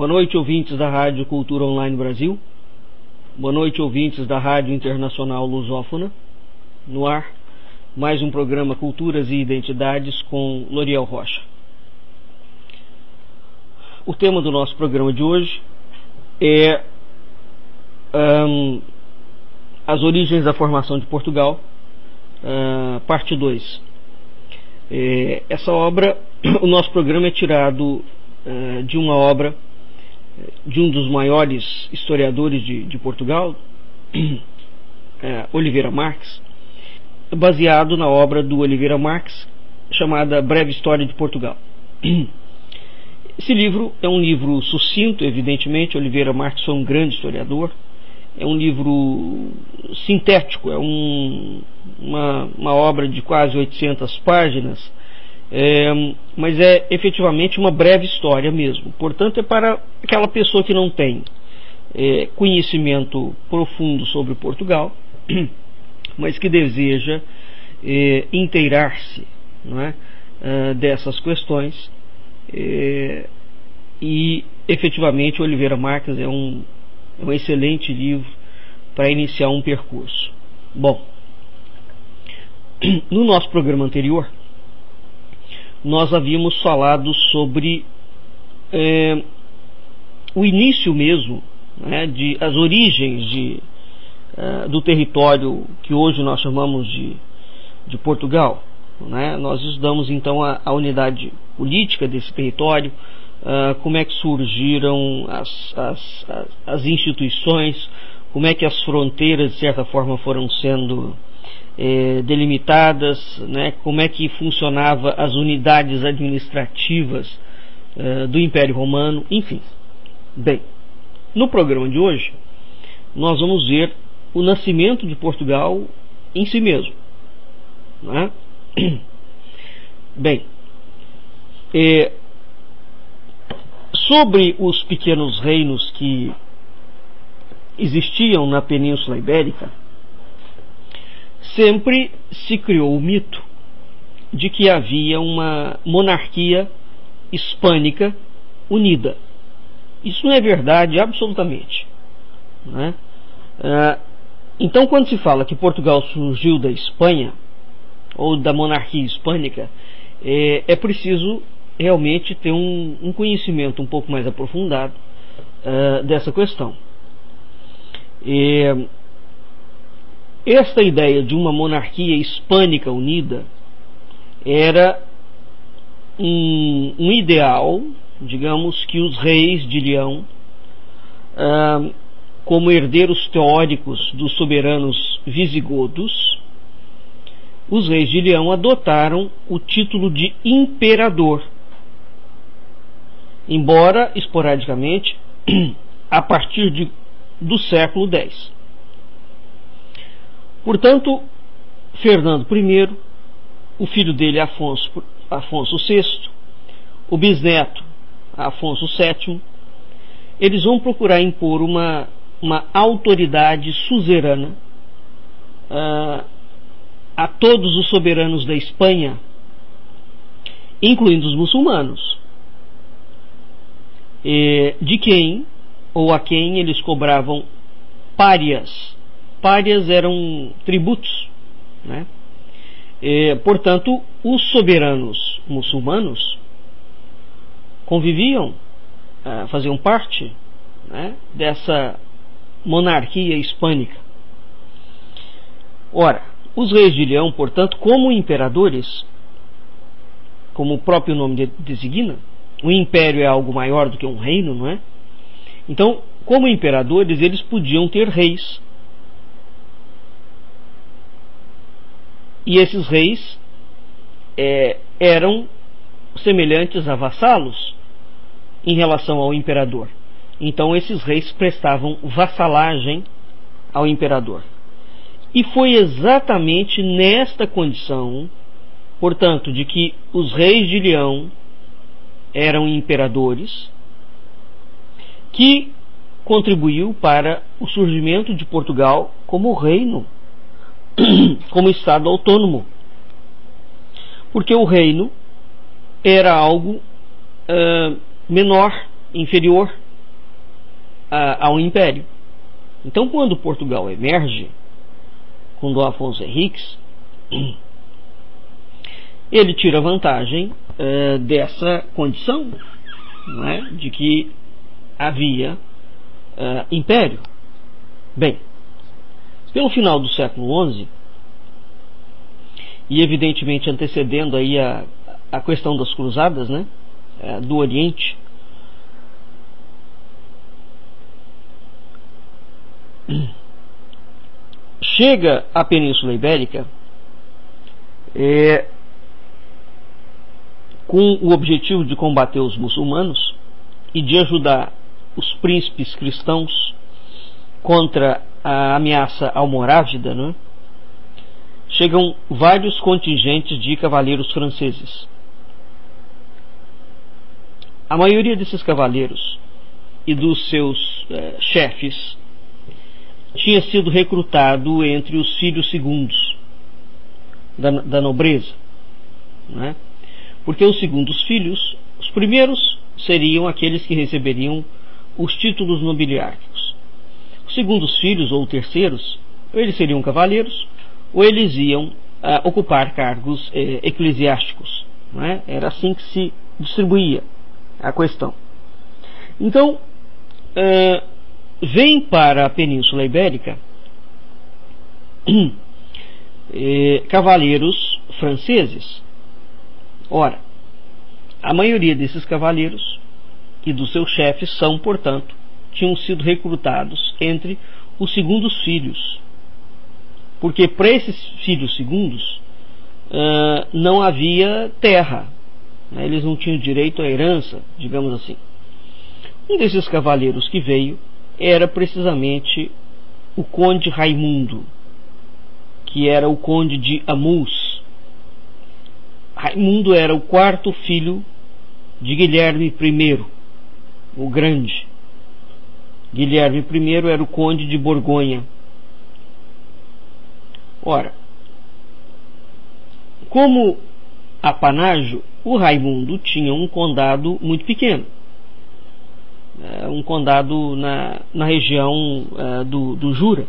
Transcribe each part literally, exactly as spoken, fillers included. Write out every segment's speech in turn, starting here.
noite, ouvintes da Rádio Cultura Online Brasil. Boa noite, ouvintes da Rádio Internacional Lusófona. No ar, mais um programa Culturas e Identidades com Loriel Rocha. O tema do nosso programa de hoje é um, as origens da formação de Portugal, uh, parte dois. É, essa obra, o nosso programa é tirado uh, de uma obra de um dos maiores historiadores de, de Portugal, uh, Oliveira Marques, baseado na obra do Oliveira Marques, chamada Breve História de Portugal. Esse livro é um livro sucinto, evidentemente. Oliveira Marques foi um grande historiador. É um livro sintético, é um, uma, uma obra de quase oitocentas páginas, é, mas é efetivamente uma breve história mesmo. Portanto, é para aquela pessoa que não tem é, conhecimento profundo sobre Portugal, mas que deseja é, inteirar-se, não é, é, dessas questões. É, e efetivamente Oliveira Marques é um, é um excelente livro para iniciar um percurso. Bom, no nosso programa anterior nós havíamos falado sobre é, o início mesmo, né, de, as origens de, uh, do território que hoje nós chamamos de, de Portugal, né? Nós estudamos então a, a unidade política desse território, uh, como é que surgiram as, as, as, as instituições, como é que as fronteiras de certa forma foram sendo eh, delimitadas, né? Como é que funcionava as unidades administrativas uh, do Império Romano, enfim. Bem, no programa de hoje nós vamos ver o nascimento de Portugal em si mesmo, né? Bem, é, sobre os pequenos reinos que existiam na Península Ibérica, sempre se criou o mito de que havia uma monarquia hispânica unida. Isso não é verdade absolutamente, né? Ah, então, quando se fala que Portugal surgiu da Espanha ou da monarquia hispânica, é, é preciso realmente ter um, um conhecimento um pouco mais aprofundado uh, dessa questão. É, esta ideia de uma monarquia hispânica unida era um, um ideal, digamos, que os reis de Leão, uh, como herdeiros teóricos dos soberanos visigodos, os reis de Leão adotaram o título de imperador, embora esporadicamente a partir de, do século dez. Portanto, Fernando I, o filho dele Afonso, Afonso sexto, o bisneto Afonso sétimo, eles vão procurar impor uma, uma autoridade suzerana uh, a todos os soberanos da Espanha, incluindo os muçulmanos, e de quem ou a quem eles cobravam párias. Párias eram tributos, né? E, portanto, os soberanos muçulmanos conviviam, uh, faziam parte, né, dessa monarquia hispânica. Ora, os reis de Leão, portanto, como imperadores, como o próprio nome designa, o império é algo maior do que um reino, não é? Então, como imperadores, eles podiam ter reis. E esses reis é, eram semelhantes a vassalos em relação ao imperador. Então, esses reis prestavam vassalagem ao imperador. E foi exatamente nesta condição, portanto, de que os reis de Leão eram imperadores, que contribuiu para o surgimento de Portugal como reino, como Estado autônomo. Porque o reino era algo uh, menor, inferior, a, ao Império. Então, quando Portugal emerge com Dom Afonso Henriques, ele tira vantagem uh, dessa condição, não é? De que havia uh, império. Bem, pelo final do século onze, e evidentemente antecedendo aí a, a questão das cruzadas, né, uh, do Oriente, chega à Península Ibérica é, com o objetivo de combater os muçulmanos e de ajudar os príncipes cristãos contra a ameaça almorávida, né? Chegam vários contingentes de cavaleiros franceses. A maioria desses cavaleiros e dos seus eh, chefes tinha sido recrutado entre os filhos segundos da, da nobreza, né? Porque os segundos filhos, os primeiros seriam aqueles que receberiam os títulos nobiliárquicos. Os segundos filhos ou terceiros, ou eles seriam cavaleiros, ou eles iam ah, ocupar cargos eh, eclesiásticos, não é? Era assim que se distribuía a questão. Então, eh, vem para a Península Ibérica eh, cavaleiros franceses. Ora, a maioria desses cavaleiros e dos seus chefes são, portanto, tinham sido recrutados entre os segundos filhos, porque para esses filhos segundos uh, não havia terra, né? Eles não tinham direito à herança, digamos assim. Um desses cavaleiros que veio era precisamente o conde Raimundo, que era o conde de Amus. Raimundo era o quarto filho de Guilherme I, o Grande. Guilherme I era o conde de Borgonha. Ora, como apanágio, o Raimundo tinha um condado muito pequeno, um condado na, na região uh, do, do Jura.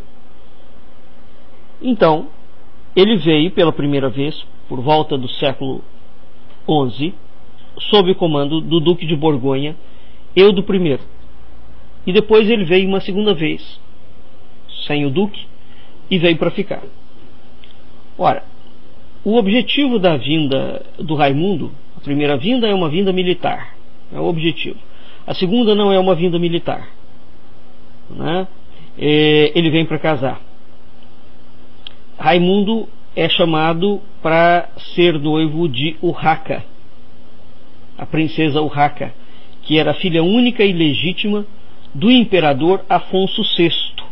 Então, ele veio pela primeira vez, por volta do século onze, sob o comando do Duque de Borgonha, Eudo I. E depois ele veio uma segunda vez, sem o Duque, e veio para ficar. Ora, o objetivo da vinda do Raimundo, a primeira vinda é uma vinda militar, é o objetivo. A segunda não é uma vinda militar, né? É, ele vem para casar. Raimundo é chamado para ser noivo de Urraca, a princesa Urraca, que era a filha única e legítima do imperador Afonso sexto,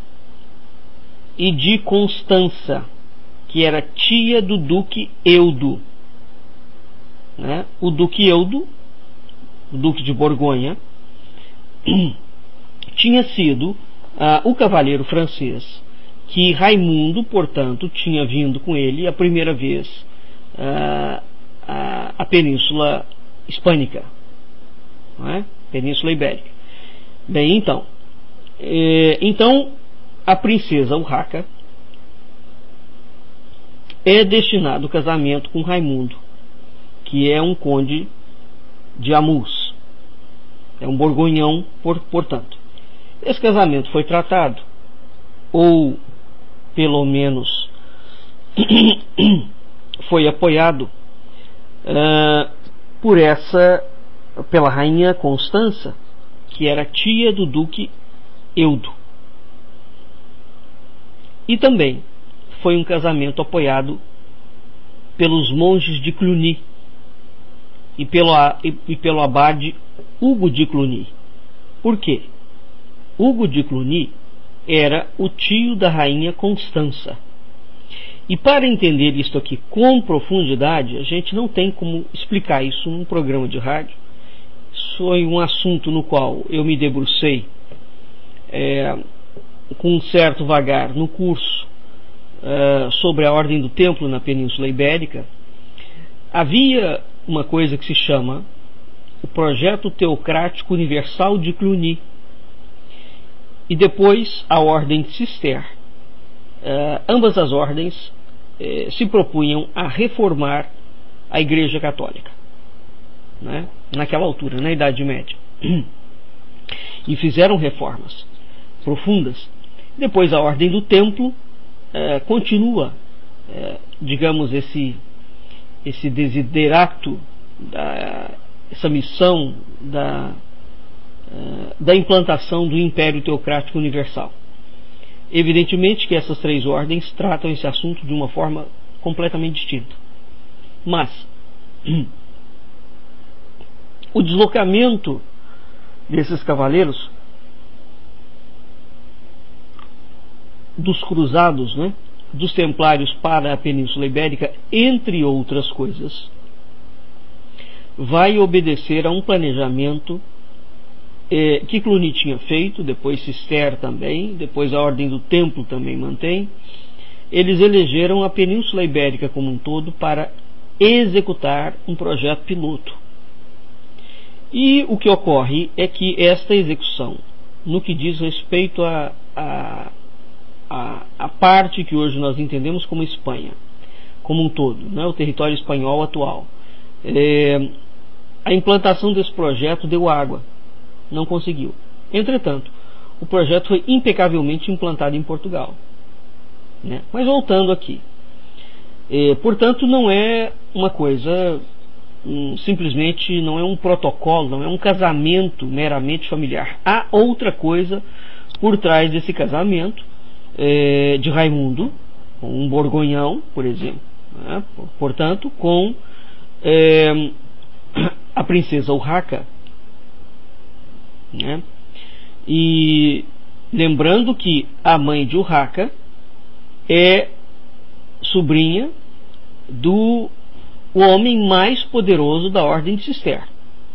e de Constança, que era tia do duque Eudo, né? O duque Eudo, o duque de Borgonha, tinha sido uh, o cavaleiro francês que Raimundo, portanto, tinha vindo com ele a primeira vez uh, a, a Península Hispânica, não é? Península Ibérica. Bem, então, eh, então a princesa Urraca é destinado ao casamento com Raimundo, que é um conde de Amus, é um borgonhão, por, portanto. Esse casamento foi tratado, ou pelo menos foi apoiado uh, por essa, pela rainha Constança, que era tia do duque Eudo. E também foi um casamento apoiado pelos monges de Cluny e pelo, e, e pelo abade Hugo de Cluny. Por quê? Hugo de Cluny era o tio da rainha Constança. E para entender isto aqui com profundidade, a gente não tem como explicar isso num programa de rádio. Isso foi um assunto no qual eu me debrucei é, com um certo vagar no curso é, sobre a ordem do templo na Península Ibérica. Havia uma coisa que se chama o Projeto Teocrático Universal de Cluny, e depois a Ordem de Cister. Uh, ambas as ordens eh, se propunham a reformar a Igreja Católica, né? Naquela altura, na Idade Média, e fizeram reformas profundas. Depois a Ordem do Templo eh, continua, eh, digamos, esse, esse desiderato, da, essa missão da, eh, da implantação do Império Teocrático Universal. Evidentemente que essas três ordens tratam esse assunto de uma forma completamente distinta. Mas o deslocamento desses cavaleiros, dos cruzados, né, dos templários para a Península Ibérica, entre outras coisas, vai obedecer a um planejamento eh, que Cluny tinha feito, depois Cister também, depois a Ordem do Templo também mantém. Eles elegeram a Península Ibérica como um todo para executar um projeto piloto. E o que ocorre é que esta execução, no que diz respeito a, a, a, a parte que hoje nós entendemos como Espanha, como um todo, né, o território espanhol atual, é, a implantação desse projeto deu água, não conseguiu. Entretanto, o projeto foi impecavelmente implantado em Portugal, né? Mas voltando aqui, é, portanto, não é uma coisa, um, simplesmente não é um protocolo, não é um casamento meramente familiar. Há outra coisa por trás desse casamento, é, de Raimundo, um borgonhão, por exemplo, né? Portanto, com é, a princesa Urraca, né? E lembrando que a mãe de Urraca é sobrinha do homem mais poderoso da Ordem de Cister,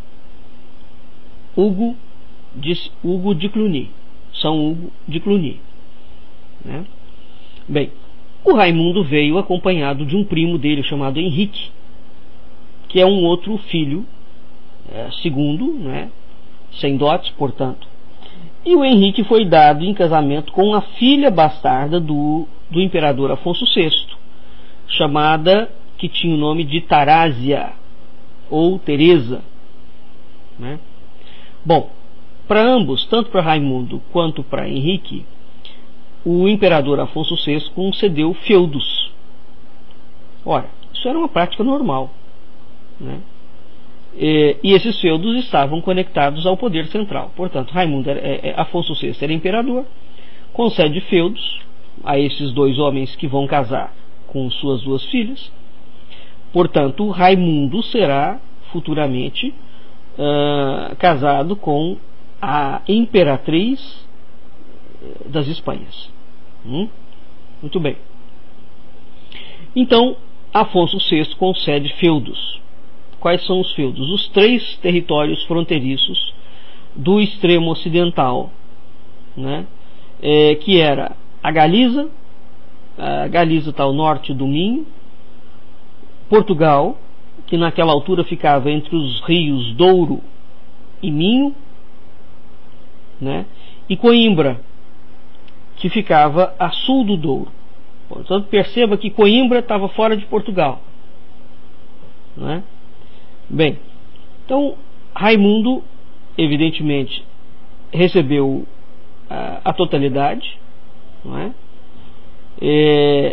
Hugo de, Hugo de Cluny, São Hugo de Cluny, né? Bem, o Raimundo veio acompanhado de um primo dele chamado Henrique, que é um outro filho, é, segundo, né, sem dotes, portanto. E o Henrique foi dado em casamento com a filha bastarda do, do imperador Afonso sexto, chamada, que tinha o nome de Tarásia, ou Teresa, né? Bom, para ambos, tanto para Raimundo quanto para Henrique, o imperador Afonso sexto concedeu feudos. Ora, isso era uma prática normal, né? E, e esses feudos estavam conectados ao poder central. Portanto, Raimundo era, é, Afonso sexto era imperador, concede feudos a esses dois homens que vão casar com suas duas filhas. Portanto, Raimundo será futuramente uh, casado com a imperatriz das Espanhas. Hum? Muito bem. Então, Afonso sexto concede feudos. Quais são os feudos? Os três territórios fronteiriços do extremo ocidental, né? É, que era a Galiza, a Galiza está ao norte do Minho, Portugal, que naquela altura ficava entre os rios Douro e Minho, né? E Coimbra, que ficava a sul do Douro. Portanto, perceba que Coimbra estava fora de Portugal, né? Bem, então Raimundo, evidentemente, recebeu a, a totalidade, não é? É,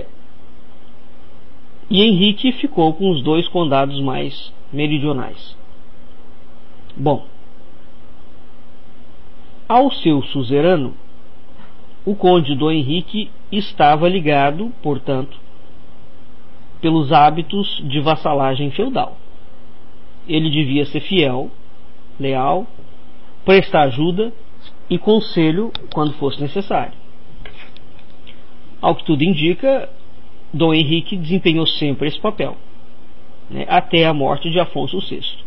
e Henrique ficou com os dois condados mais meridionais. Bom, ao seu suzerano, o conde Dom Henrique estava ligado, portanto, pelos hábitos de vassalagem feudal. Ele devia ser fiel, leal, prestar ajuda e conselho quando fosse necessário. Ao que tudo indica, Dom Henrique desempenhou sempre esse papel, né, até a morte de Afonso sexto.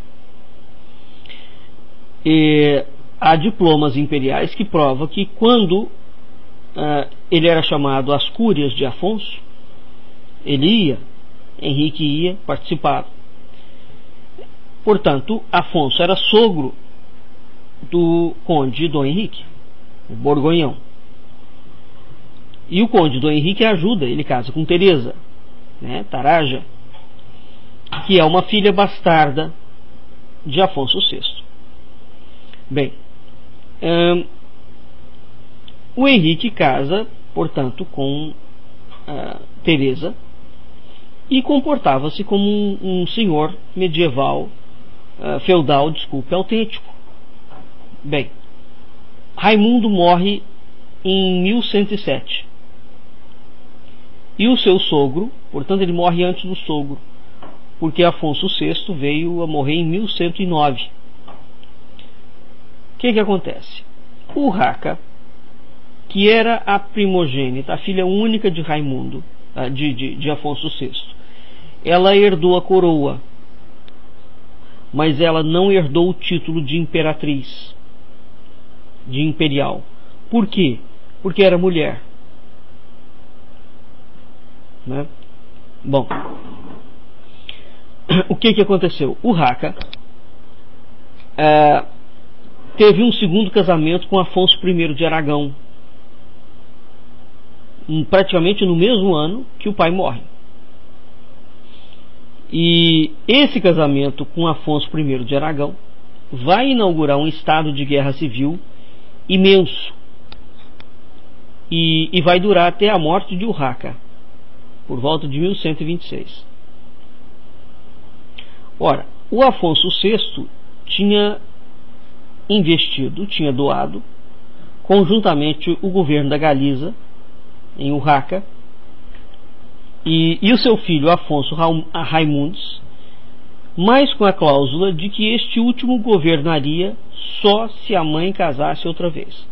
E há diplomas imperiais que provam que quando uh, ele era chamado às cúrias de Afonso, ele ia, Henrique ia participar. Portanto, Afonso era sogro do conde Dom Henrique, o Borgonhão. E o conde Dom Henrique ajuda, ele casa com Teresa, né, Taraja, que é uma filha bastarda de Afonso sexto. Bem, hum, o Henrique casa, portanto, com uh, Teresa e comportava-se como um, um senhor medieval, uh, feudal, desculpe, autêntico. Bem, Raimundo morre em mil cento e sete. E o seu sogro, portanto ele morre antes do sogro, porque Afonso sexto veio a morrer em mil cento e nove. O que que acontece? Urraca, que era a primogênita, a filha única de Raimundo, de, de, de Afonso sexto, ela herdou a coroa, mas ela não herdou o título de imperatriz, de imperial. Por quê? Porque era mulher, né? Bom, o que que aconteceu? Urraca é, teve um segundo casamento com Afonso I de Aragão, praticamente no mesmo ano que o pai morre. E esse casamento com Afonso I de Aragão vai inaugurar um estado de guerra civil imenso e, e vai durar até a morte de Urraca, por volta de mil cento e vinte e seis. Ora, o Afonso sexto tinha investido, tinha doado conjuntamente o governo da Galiza em Urraca e, e o seu filho Afonso Raimundes, mas com a cláusula de que este último governaria só se a mãe casasse outra vez.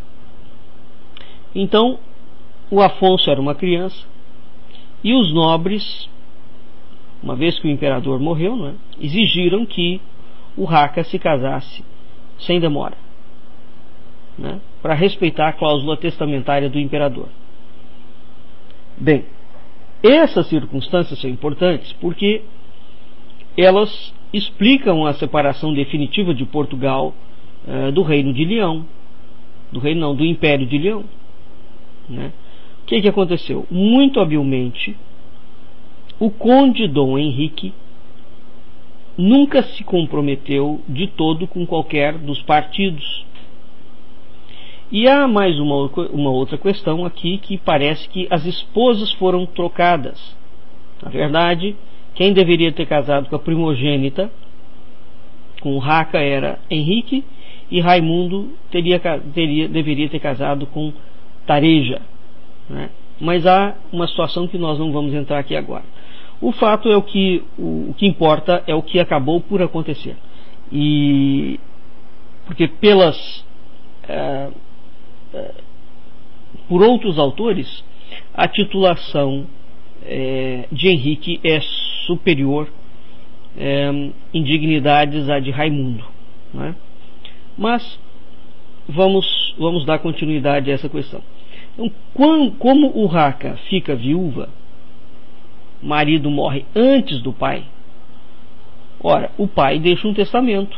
Então o Afonso era uma criança e os nobres, uma vez que o imperador morreu, não é, exigiram que Urraca se casasse sem demora, né, para respeitar a cláusula testamentária do imperador. Bem, essas circunstâncias são importantes porque elas explicam a separação definitiva de Portugal uh, do Reino de Leão, do reino não, do Império de Leão, né? O que que aconteceu? Muito habilmente, o conde Dom Henrique nunca se comprometeu de todo com qualquer dos partidos. E há mais uma, uma outra questão aqui, que parece que as esposas foram trocadas. Na verdade, quem deveria ter casado com a primogênita, com Urraca, era Henrique, e Raimundo teria, teria, deveria ter casado com Tareja, né? Mas há uma situação que nós não vamos entrar aqui agora. O fato é o que, o, o que importa é o que acabou por acontecer. E porque pelas é, é, por outros autores, a titulação é, de Henrique é superior é, em dignidades à de Raimundo, né? Mas vamos, vamos dar continuidade a essa questão. Então, quando, como Urraca fica viúva, o marido morre antes do pai, ora, o pai deixa um testamento,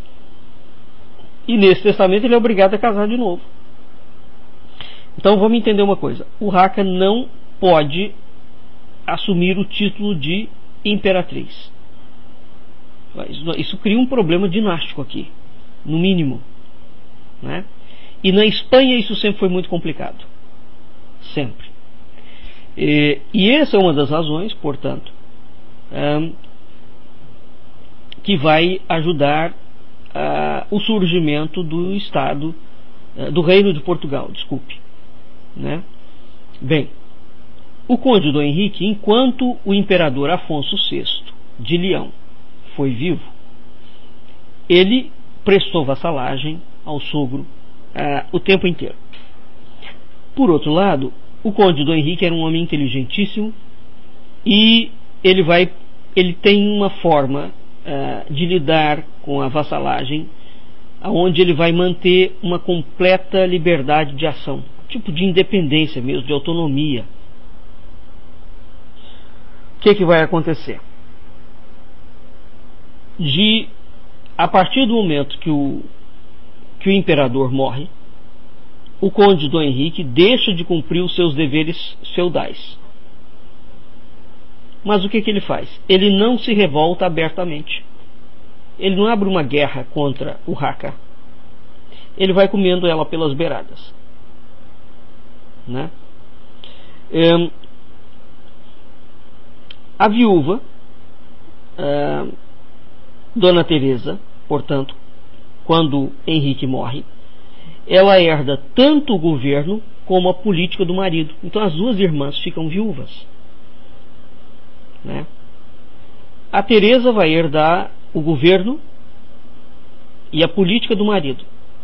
e nesse testamento ele é obrigado a casar de novo. Então vamos entender uma coisa: Urraca não pode assumir o título de imperatriz. Isso, isso cria um problema dinástico aqui, no mínimo, né? E na Espanha isso sempre foi muito complicado, sempre. E, e essa é uma das razões, portanto, um, que vai ajudar uh, o surgimento do Estado, uh, do Reino de Portugal, desculpe, né? Bem, o conde Dom Henrique, enquanto o imperador Afonso sexto de Leão foi vivo, ele prestou vassalagem ao sogro uh, o tempo inteiro. Por outro lado, o conde Dom Henrique era um homem inteligentíssimo e ele vai, ele tem uma forma uh, de lidar com a vassalagem, onde ele vai manter uma completa liberdade de ação, tipo de independência mesmo, de autonomia. O que que vai acontecer? De, a partir do momento que o, que o imperador morre, o conde Dom Henrique deixa de cumprir os seus deveres feudais. Mas o que, que ele faz? Ele não se revolta abertamente. Ele não abre uma guerra contra o Haka. Ele vai comendo ela pelas beiradas, né? É, a viúva, é, Dona Teresa, portanto, quando Henrique morre, ela herda tanto o governo como a política do marido. Então as duas irmãs ficam viúvas, né? A Teresa vai herdar o governo e a política do marido,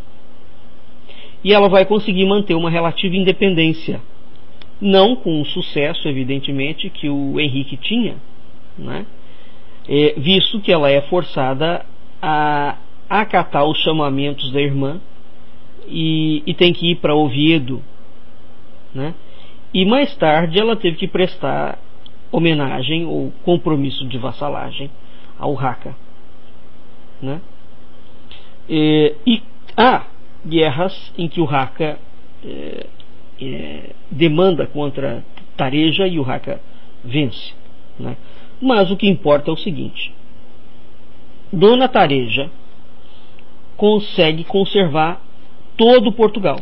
e ela vai conseguir manter uma relativa independência, não com o sucesso, evidentemente, que o Henrique tinha, né? É, visto que ela é forçada a acatar os chamamentos da irmã e, e tem que ir para Oviedo, né? E mais tarde ela teve que prestar homenagem ou compromisso de vassalagem ao Haka, né? É, e há guerras em que o Haka é, é, demanda contra Tareja e o Haka vence, né? Mas o que importa é o seguinte: Dona Tareja consegue conservar todo Portugal,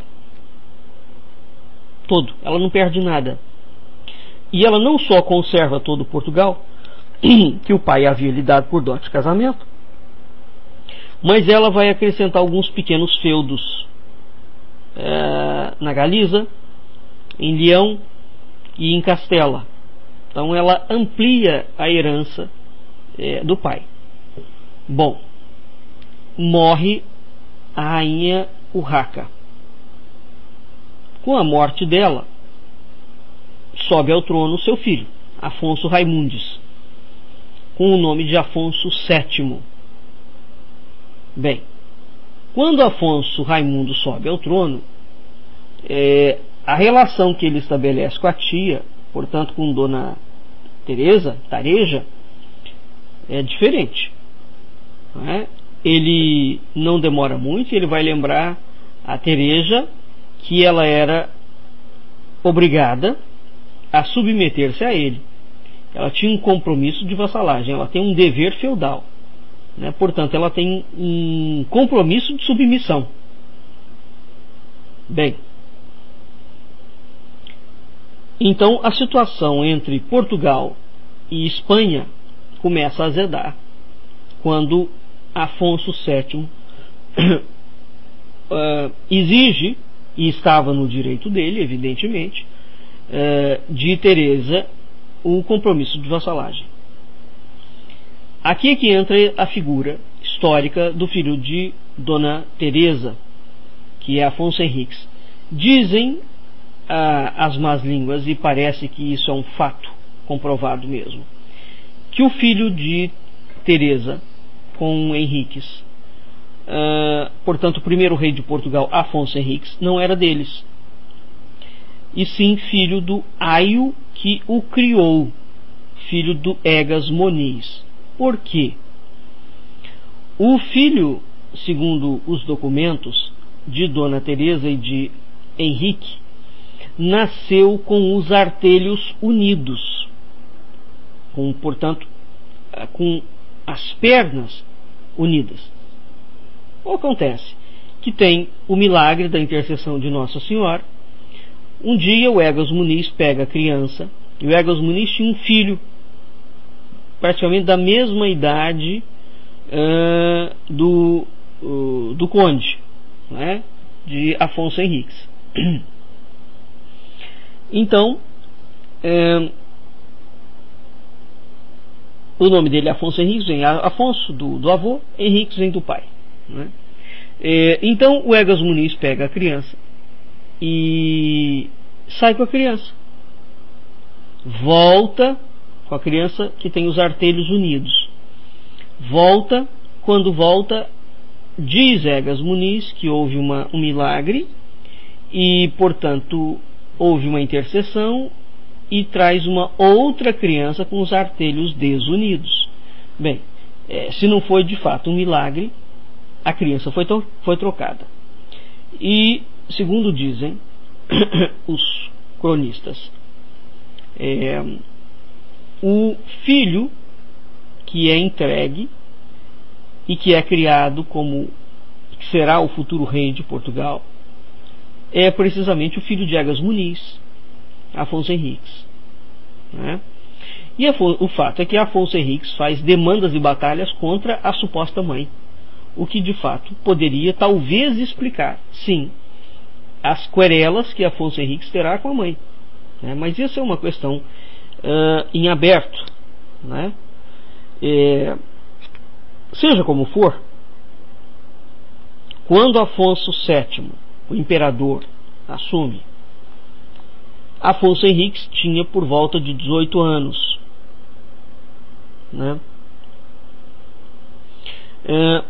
todo, ela não perde nada. E ela não só conserva todo Portugal, que o pai havia lhe dado por dote de casamento, mas ela vai acrescentar alguns pequenos feudos é, na Galiza, em Leão e em Castela. Então ela amplia a herança é, do pai. Bom, morre a rainha Urraca. Com a morte dela, sobe ao trono seu filho, Afonso Raimundes, com o nome de Afonso sétimo. Bem, quando Afonso Raimundo sobe ao trono, é, a relação que ele estabelece com a tia, portanto com Dona Teresa, Tareja, é diferente, não é? Ele não demora muito e ele vai lembrar a Teresa que ela era obrigada a submeter-se a ele. Ela tinha um compromisso de vassalagem, ela tem um dever feudal, né? Portanto ela tem um compromisso de submissão. Bem, então a situação entre Portugal e Espanha começa a azedar quando Afonso sétimo uh, exige, e estava no direito dele, evidentemente, uh, de Teresa o compromisso de vassalagem. Aqui é que entra a figura histórica do filho de Dona Teresa, que é Afonso Henriques. Dizem ah, as más línguas, e parece que isso é um fato comprovado mesmo, que o filho de Teresa com Henriques, ah, portanto o primeiro rei de Portugal, Afonso Henriques, não era deles, e sim filho do aio que o criou, filho do Egas Moniz. Por quê? O filho, segundo os documentos de Dona Teresa e de Henrique, nasceu com os artelhos unidos, com, portanto, com as pernas unidas. O que acontece? Que tem o milagre da intercessão de Nossa Senhora. Um dia o Egas Muniz pega a criança, e o Egas Muniz tinha um filho praticamente da mesma idade uh, do, uh, do conde, né, de Afonso Henriques. Então, uh, o nome dele é Afonso Henriques, vem Afonso do, do avô, Henriques vem do pai, né? Uh, então o Egas Muniz pega a criança e sai com a criança, volta com a criança que tem os artelhos unidos, volta, quando volta, diz Egas Muniz que houve uma, um milagre e, portanto, houve uma intercessão e traz uma outra criança com os artelhos desunidos. Bem, é, se não foi de fato um milagre, a criança foi, foi trocada. E segundo dizem os cronistas, é, o filho que é entregue e que é criado como que será o futuro rei de Portugal é precisamente o filho de Egas Muniz, Afonso Henriques, né? E o fato é que Afonso Henriques faz demandas e batalhas contra a suposta mãe, o que de fato poderia talvez explicar, sim, as querelas que Afonso Henriques terá com a mãe, né? Mas isso é uma questão uh, em aberto, né? É, seja como for, quando Afonso sétimo, o imperador, assume, Afonso Henriques tinha por volta de dezoito anos, né? É,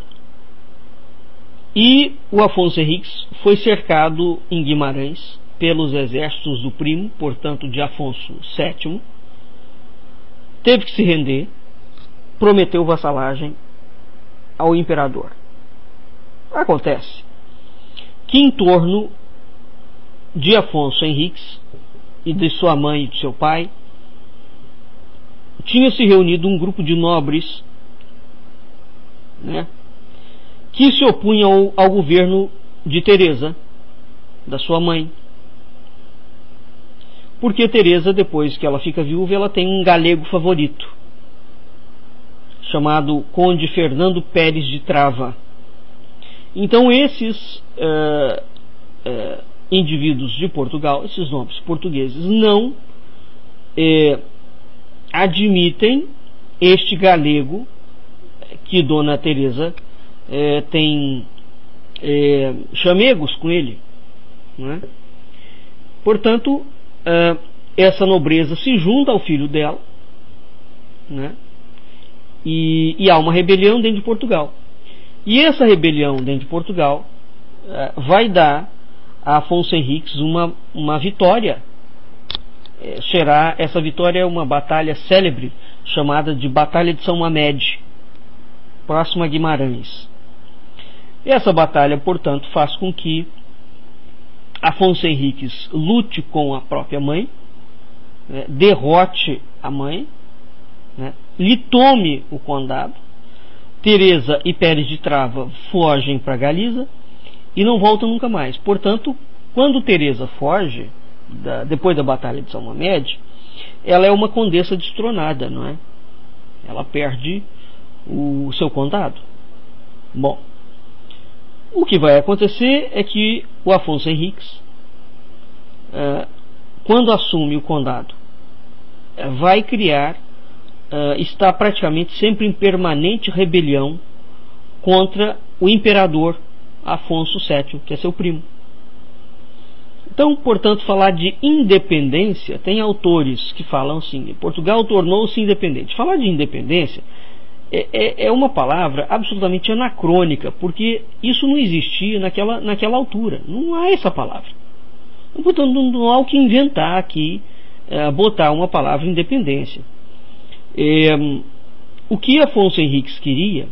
e o Afonso Henriques foi cercado em Guimarães pelos exércitos do primo, portanto de Afonso sétimo, teve que se render, prometeu vassalagem ao imperador. Acontece que em torno de Afonso Henriques e de sua mãe e de seu pai tinha se reunido um grupo de nobres, né, que se opunham ao, ao governo de Teresa, da sua mãe, porque Teresa, depois que ela fica viúva, ela tem um galego favorito chamado Conde Fernando Pérez de Trava. Então esses uh, uh, indivíduos de Portugal, esses nobres portugueses, não uh, admitem este galego que Dona Teresa uh, tem uh, chamegos com ele, né? Portanto, uh, essa nobreza se junta ao filho dela, né? e, e há uma rebelião dentro de Portugal. E essa rebelião dentro de Portugal uh, vai dar a Afonso Henriques uma, uma vitória. É, será, essa vitória é uma batalha célebre chamada de Batalha de São Mamede, próxima a Guimarães. E essa batalha, portanto, faz com que Afonso Henriques lute com a própria mãe, né, derrote a mãe, né, lhe tome o condado. Teresa e Pérez de Trava fogem para Galiza e não voltam nunca mais. Portanto, quando Teresa foge, da, depois da Batalha de São Mamede, ela é uma condessa destronada, não é? Ela perde o seu condado. Bom, o que vai acontecer é que o Afonso Henriques, uh, quando assume o condado, uh, vai criar, uh, está praticamente sempre em permanente rebelião contra o imperador Afonso sétimo, que é seu primo. Então, portanto, falar de independência, tem autores que falam assim: Portugal tornou-se independente. Falar de independência é, é, é uma palavra absolutamente anacrônica, porque isso não existia naquela, naquela altura. Não há essa palavra. Portanto, não há o que inventar aqui, é, botar uma palavra independência. É, o que Afonso Henriques queria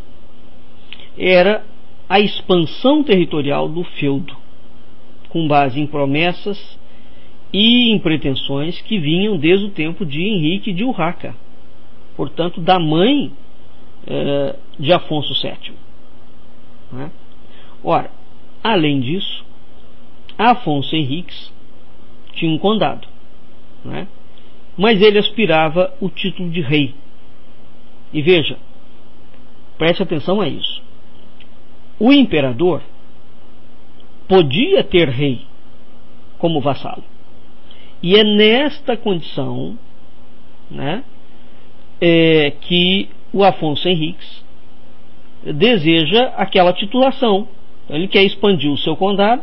era a expansão territorial do feudo, com base em promessas e em pretensões que vinham desde o tempo de Henrique de Urraca, portanto da mãe eh, de Afonso sétimo, né? Ora, além disso, Afonso Henriques tinha um condado, né? Mas ele aspirava o título de rei. E veja, preste atenção a isso: o imperador podia ter rei como vassalo, e é nesta condição, né, é, que o Afonso Henriques deseja aquela titulação. Ele quer expandir o seu condado.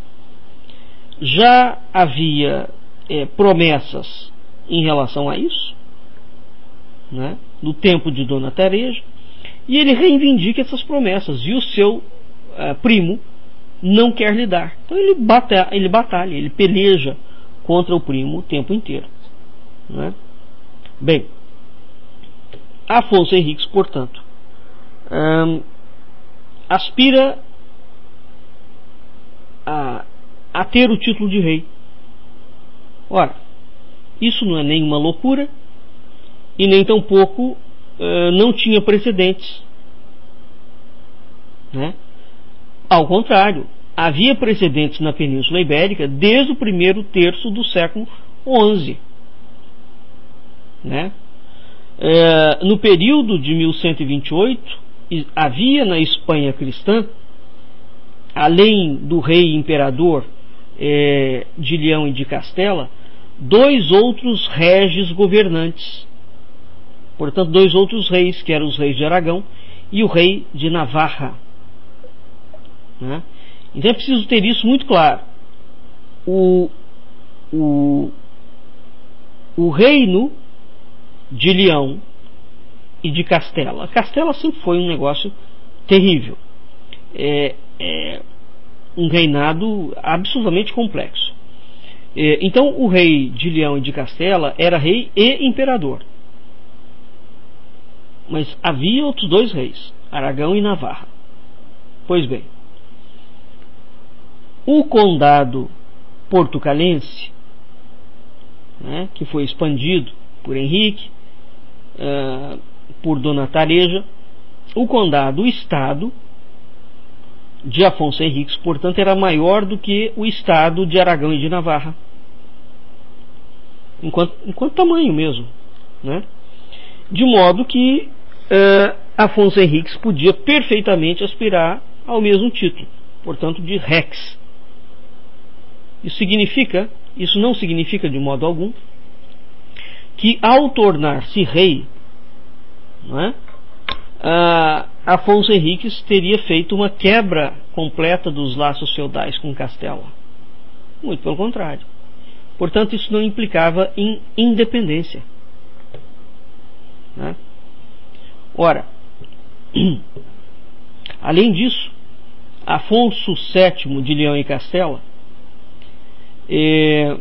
Já havia é, promessas em relação a isso, né, no tempo de Dona Teresa, e ele reivindica essas promessas, e o seu é, primo não quer lhe dar. Então ele batalha, ele batalha, ele peleja contra o primo o tempo inteiro, né? Bem, Afonso Henriques, portanto, hum, aspira a, a ter o título de rei. Ora, isso não é nenhuma loucura e nem tampouco uh, não tinha precedentes, né? Ao contrário, havia precedentes na Península Ibérica desde o primeiro terço do século onze, né? É, no período de mil cento e vinte e oito, havia na Espanha cristã, além do rei imperador é, de Leão e de Castela, dois outros reges governantes. Portanto, dois outros reis, que eram os reis de Aragão e o rei de Navarra, né? Então é preciso ter isso muito claro. O, o, o reino de Leão e de Castela. Castela sempre foi um negócio terrível. É, é um reinado absolutamente complexo. É, então o rei de Leão e de Castela era rei e imperador. Mas havia outros dois reis, Aragão e Navarra. Pois bem, o condado portucalense, né, que foi expandido por Henrique, uh, por Dona Tareja, o condado, o estado de Afonso Henriques, portanto, era maior do que o estado de Aragão e de Navarra, enquanto, enquanto tamanho mesmo, né? De modo que uh, Afonso Henriques podia perfeitamente aspirar ao mesmo título, portanto, de Rex. Isso significa, isso não significa de modo algum que ao tornar-se rei, não é, uh, Afonso Henriques teria feito uma quebra completa dos laços feudais com Castela. Muito pelo contrário. Portanto, isso não implicava em independência, né? Ora, além disso, Afonso sétimo de Leão e Castela é,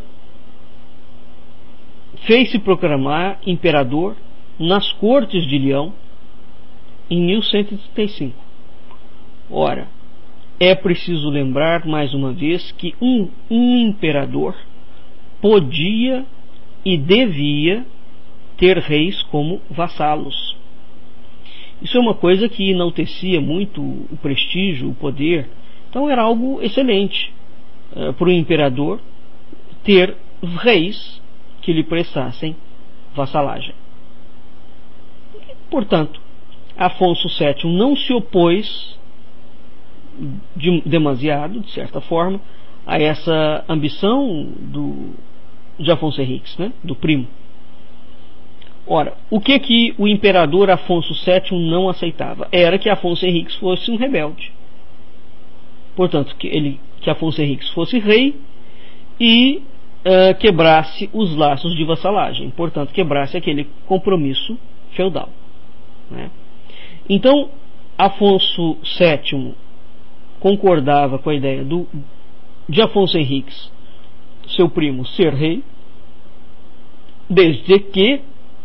fez-se proclamar imperador nas cortes de Leão em mil cento e trinta e cinco. Ora, é preciso lembrar mais uma vez que um, um imperador podia e devia ter reis como vassalos. Isso é uma coisa que enaltecia muito o prestígio, o poder. Então era algo excelente uh, para o imperador ter reis que lhe prestassem vassalagem. Portanto, Afonso sétimo não se opôs de, demasiado, de certa forma, a essa ambição do, de Afonso Henriques, né, do primo. Ora, o que que o imperador Afonso sétimo não aceitava? Era que Afonso Henriques fosse um rebelde. Portanto, que, ele, que Afonso Henriques fosse rei e uh, quebrasse os laços de vassalagem. Portanto, quebrasse aquele compromisso feudal, né? Então, Afonso sétimo concordava com a ideia do, de Afonso Henriques, seu primo, ser rei, desde que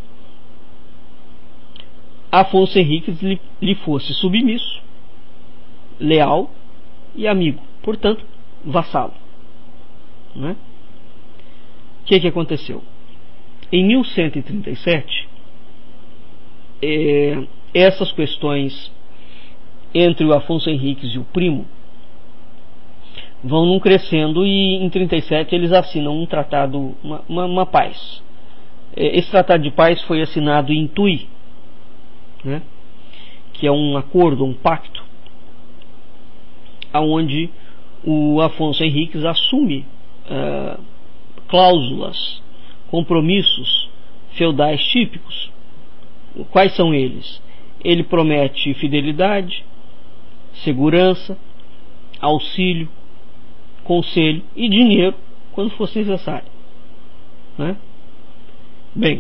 Afonso Henriques lhe, lhe fosse submisso, leal e amigo, portanto, vassalo, né? O que que aconteceu? Em mil cento e trinta e sete, é, essas questões entre o Afonso Henriques e o primo vão num crescendo, e em trinta e sete eles assinam um tratado, uma, uma, uma paz. Esse tratado de paz foi assinado em Tui, né, que é um acordo, um pacto, aonde o Afonso Henriques assume uh, cláusulas, compromissos feudais típicos. Quais são eles? Ele promete fidelidade, segurança, auxílio, conselho e dinheiro quando fosse necessário, né? Bem,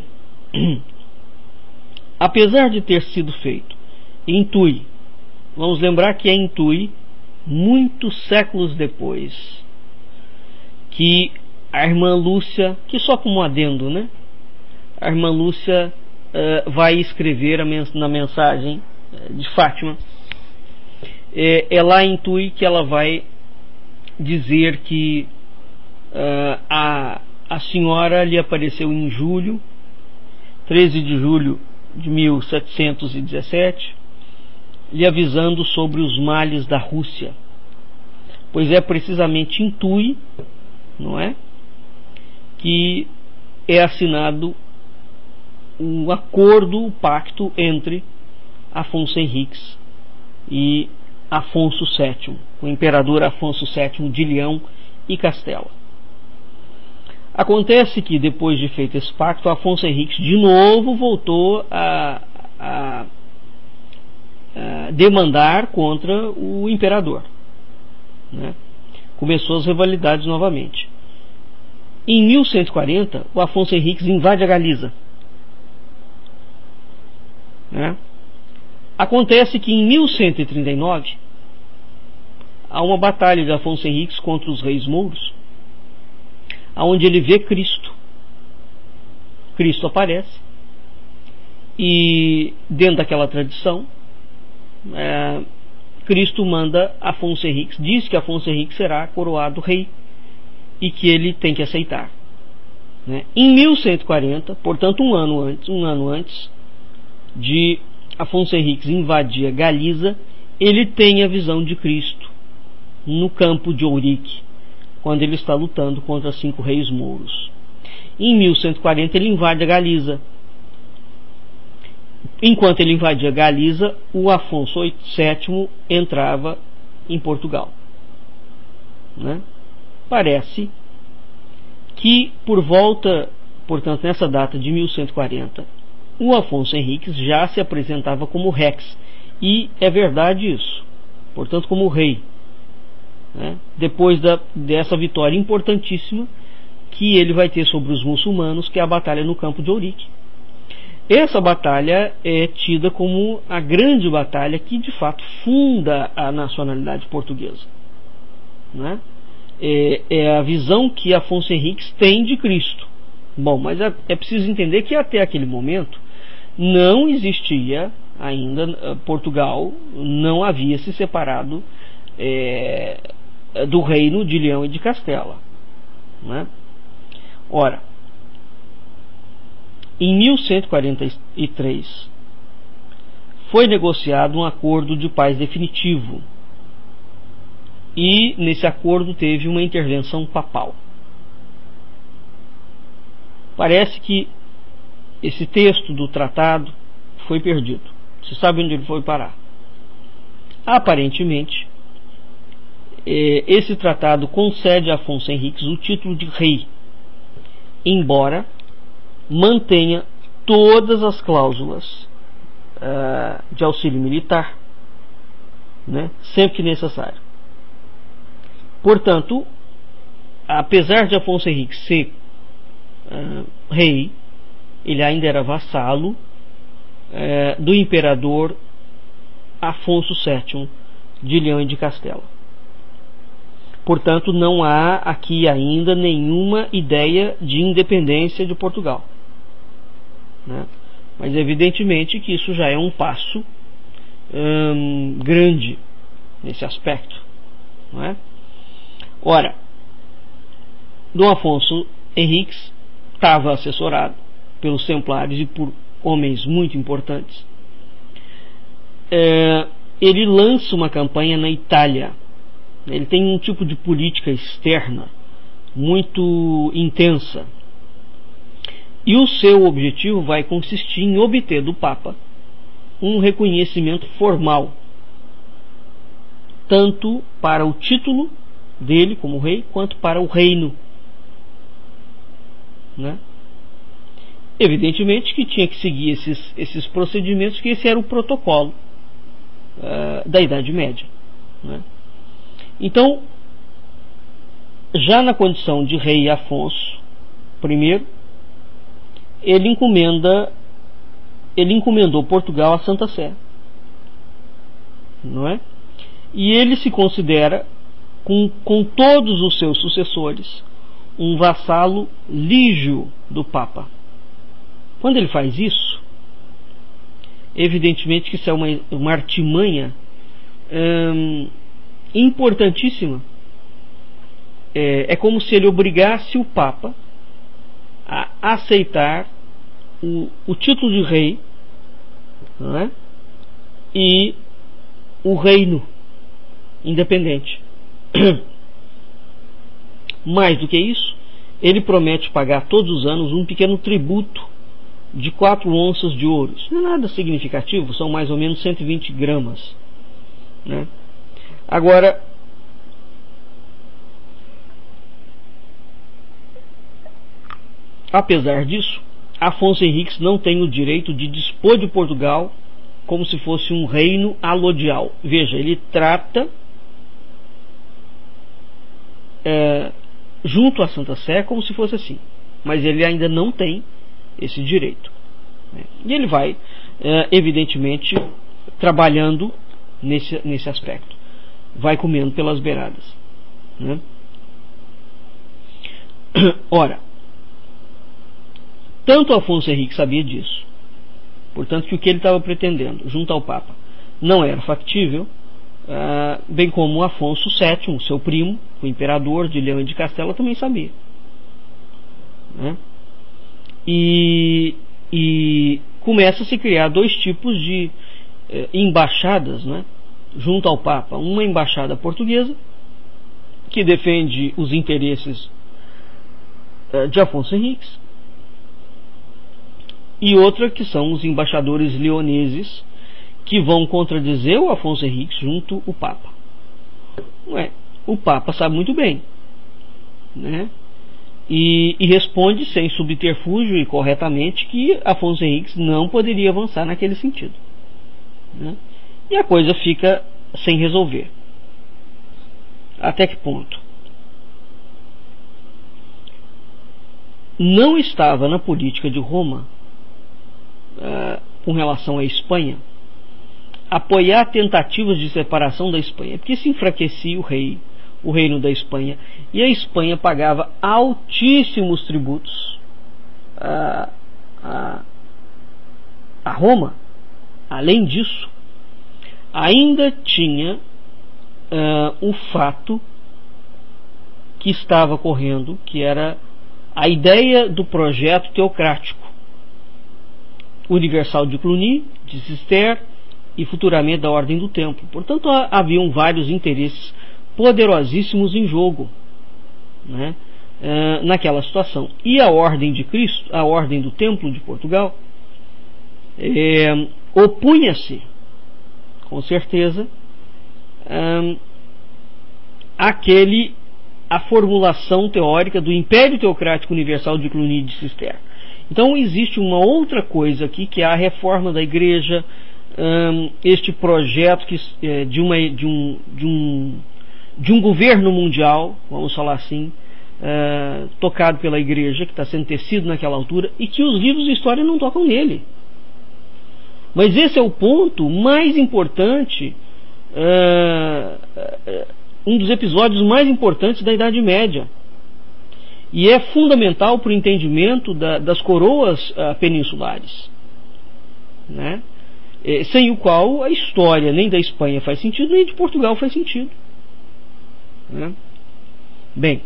apesar de ter sido feito em Tui, vamos lembrar que é em Tui, muitos séculos depois, que a irmã Lúcia, que só como adendo, né? A irmã Lúcia uh, vai escrever a mens na mensagem uh, de Fátima. É, é lá em Tui que ela vai dizer que uh, a, a senhora lhe apareceu em julho, treze de julho de mil setecentos e dezessete, lhe avisando sobre os males da Rússia, pois é precisamente em Tui, não é, que é assinado o acordo, o pacto entre Afonso Henriques e Afonso sétimo, o imperador Afonso sétimo de Leão e Castela. Acontece que depois de feito esse pacto, Afonso Henriques de novo voltou a, a, a demandar contra o imperador, né? Começou as rivalidades novamente. Em mil cento e quarenta, o Afonso Henriques invade a Galiza, né? Acontece que em mil cento e trinta e nove há uma batalha de Afonso Henriques contra os reis mouros, aonde ele vê Cristo. Cristo aparece e, dentro daquela tradição, é, Cristo manda Afonso Henriques, diz que Afonso Henriques será coroado rei e que ele tem que aceitar, né? Em mil cento e quarenta, portanto um ano antes, um ano antes de Afonso Henriques invadir a Galiza, ele tem a visão de Cristo no campo de Ourique, quando ele está lutando contra cinco reis mouros. Em mil cento e quarenta ele invade a Galiza. Enquanto ele invadia a Galiza, o Afonso sétimo entrava em Portugal, né? Parece que por volta, portanto nessa data de mil cento e quarenta, o Afonso Henriques já se apresentava como Rex, e é verdade isso, portanto como rei, né? Depois da, dessa vitória importantíssima que ele vai ter sobre os muçulmanos, que é a batalha no campo de Ourique. Essa batalha é tida como a grande batalha que de fato funda a nacionalidade portuguesa, né? É, é a visão que Afonso Henriques tem de Cristo. Bom, mas é, é preciso entender que até aquele momento não existia ainda, Portugal não havia se separado é, do reino de Leão e de Castela, né? Ora, em mil cento e quarenta e três foi negociado um acordo de paz definitivo, e nesse acordo teve uma intervenção papal. Parece que esse texto do tratado foi perdido. Você sabe onde ele foi parar? Aparentemente, esse tratado concede a Afonso Henriques o título de rei, embora mantenha todas as cláusulas uh, de auxílio militar, né, sempre que necessário. Portanto, apesar de Afonso Henriques ser uh, rei, ele ainda era vassalo uh, do imperador Afonso sétimo de Leão e de Castela. Portanto, não há aqui ainda nenhuma ideia de independência de Portugal, né? Mas evidentemente que isso já é um passo hum, grande nesse aspecto, não é? Ora, Dom Afonso Henriques estava assessorado pelos Templários e por homens muito importantes. É, ele lança uma campanha na Itália. Ele tem um tipo de política externa muito intensa, e o seu objetivo vai consistir em obter do Papa um reconhecimento formal, tanto para o título dele como rei, quanto para o reino, né? Evidentemente que tinha que seguir esses, esses procedimentos, que esse era o protocolo uh, da Idade Média, né? Então, já na condição de rei Afonso primeiro, ele encomenda, ele encomendou Portugal à Santa Sé, não é? E ele se considera, com, com todos os seus sucessores, um vassalo lígio do Papa. Quando ele faz isso, evidentemente que isso é uma, uma artimanha hum, importantíssima é, é como se ele obrigasse o Papa a aceitar o, o título de rei, não é? E o reino independente. Mais do que isso, ele promete pagar todos os anos um pequeno tributo de quatro onças de ouro. Isso não é nada significativo, são mais ou menos cento e vinte gramas, né? Agora, apesar disso, Afonso Henriques não tem o direito de dispor de Portugal como se fosse um reino alodial. Veja, ele trata é, junto à Santa Sé como se fosse assim, mas ele ainda não tem esse direito, né? E ele vai, é, evidentemente, trabalhando nesse, nesse aspecto, vai comendo pelas beiradas, né? Ora, tanto Afonso Henriques sabia disso, portanto que o que ele estava pretendendo junto ao Papa não era factível, uh, bem como Afonso sétimo, seu primo, o imperador de Leão e de Castela, também sabia, né? E, e começa a se criar dois tipos de eh, embaixadas, né, junto ao Papa. Uma embaixada portuguesa, que defende os interesses eh, de Afonso Henriques, e outra que são os embaixadores leoneses, que vão contradizer o Afonso Henriques junto ao Papa. Ué, o Papa sabe muito bem, né? E, e responde sem subterfúgio e corretamente que Afonso Henriques não poderia avançar naquele sentido, né? E a coisa fica sem resolver. Até que ponto? Não estava na política de Roma, uh, com relação à Espanha, apoiar tentativas de separação da Espanha, porque se enfraquecia o rei, o reino da Espanha, e a Espanha pagava altíssimos tributos a, a, a Roma. Além disso, ainda tinha uh, o fato que estava correndo, que era a ideia do projeto teocrático universal de Cluny, de Cister e futuramente da Ordem do Templo. Portanto, haviam vários interesses poderosíssimos em jogo, né, uh, naquela situação. E a Ordem de Cristo, a Ordem do Templo de Portugal, eh, opunha-se, com certeza, um, àquele, à formulação teórica do Império Teocrático Universal de Cluny e de Cister. Então existe uma outra coisa aqui, que é a reforma da Igreja, um, este projeto que, é, de, uma, de, um, de, um, de um governo mundial, vamos falar assim, uh, tocado pela Igreja, que está sendo tecido naquela altura, e que os livros de história não tocam nele. Mas esse é o ponto mais importante, uh, uh, um dos episódios mais importantes da Idade Média. E é fundamental para o entendimento da, das coroas uh, peninsulares, né? É, sem o qual a história nem da Espanha faz sentido, nem de Portugal faz sentido, né? Bem,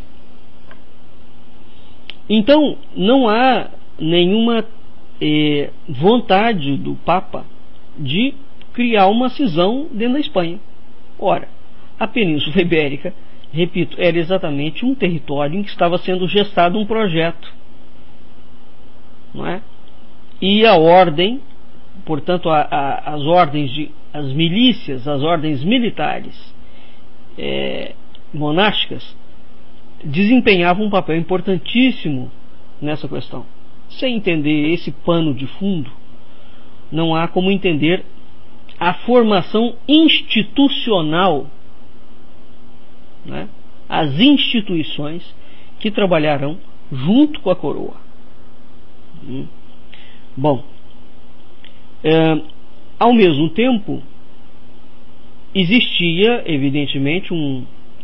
então não há nenhuma eh, vontade do Papa de criar uma cisão dentro da Espanha. Ora, a Península Ibérica, repito, era exatamente um território em que estava sendo gestado um projeto, não é? E a ordem, portanto, a, a, as ordens de, as milícias, as ordens militares é, monásticas, desempenhavam um papel importantíssimo nessa questão. Sem entender esse pano de fundo, não há como entender a formação institucional, né? As instituições que trabalharão junto com a coroa. Hum. Bom, é, ao mesmo tempo, existia, evidentemente, um,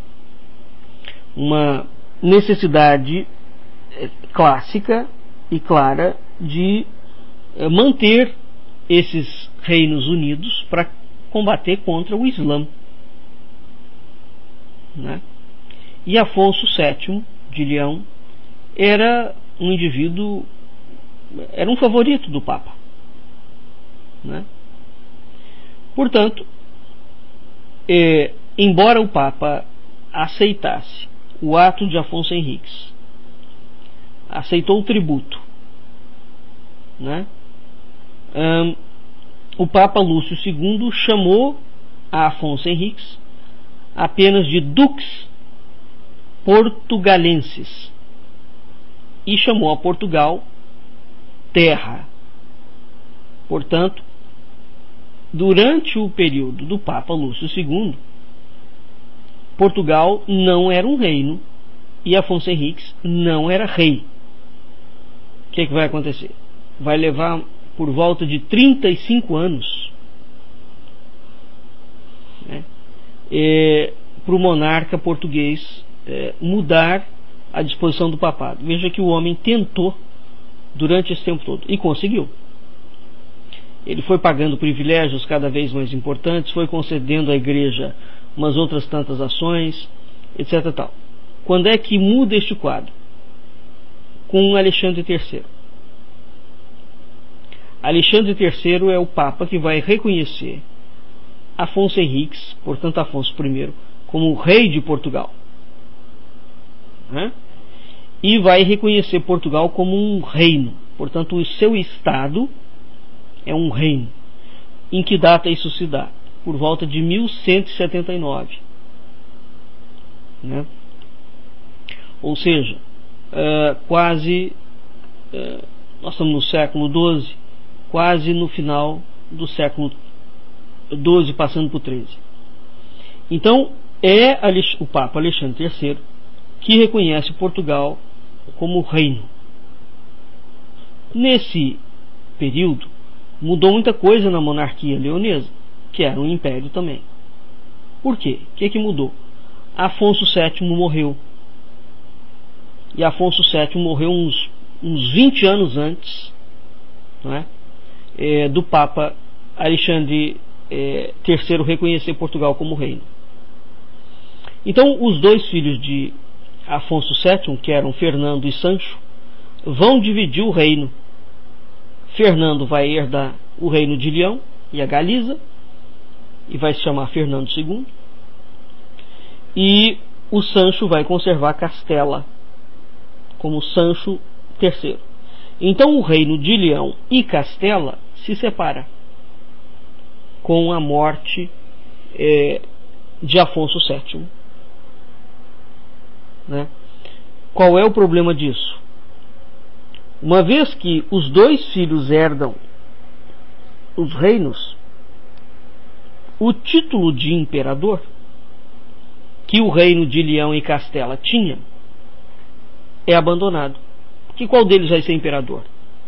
uma necessidade clássica e clara de é, manter esses reinos unidos para combater contra o Islã, né? E Afonso sétimo de Leão era um indivíduo, era um favorito do Papa, né? Portanto, eh, embora o Papa aceitasse o ato de Afonso Henriques, aceitou o tributo, né? Um, o Papa Lúcio segundo chamou a Afonso Henriques apenas de Dux Portugalensis e chamou a Portugal terra. Portanto, durante o período do Papa Lúcio segundo, Portugal não era um reino e Afonso Henriques não era rei. O que é que vai acontecer? Vai levar por volta de trinta e cinco anos, né, é, para o monarca português é, mudar a disposição do papado. Veja que o homem tentou durante esse tempo todo e conseguiu. Ele foi pagando privilégios cada vez mais importantes, foi concedendo à igreja umas outras tantas ações, etc. Tal. Quando é que muda este quadro? Com Alexandre terceiro. Alexandre terceiro é o Papa que vai reconhecer Afonso Henriques, portanto Afonso primeiro, como rei de Portugal, né? E vai reconhecer Portugal como um reino, portanto o seu estado é um reino. Em que data isso se dá? Por volta de mil cento e setenta e nove, né? Ou seja, uh, quase uh, nós estamos no século doze, quase no final do século doze, passando para o treze. Então é o Papa Alexandre terceiro que reconhece Portugal como reino. Nesse período mudou muita coisa na monarquia leonesa, que era um império também. Por quê? O que é que mudou? Afonso sétimo morreu. E Afonso sétimo morreu uns, uns vinte anos antes, não é? É, do Papa Alexandre é, terceiro reconhecer Portugal como reino. Então os dois filhos de Afonso sétimo, que eram Fernando e Sancho, vão dividir o reino. Fernando vai herdar o reino de Leão e a Galiza, e vai se chamar Fernando segundo, e o Sancho vai conservar Castela como Sancho terceiro. Então o reino de Leão e Castela se separa com a morte é, de Afonso sétimo, né? Qual é o problema disso? Uma vez que os dois filhos herdam os reinos, o título de imperador que o reino de Leão e Castela tinha é abandonado. Porque qual deles vai ser imperador?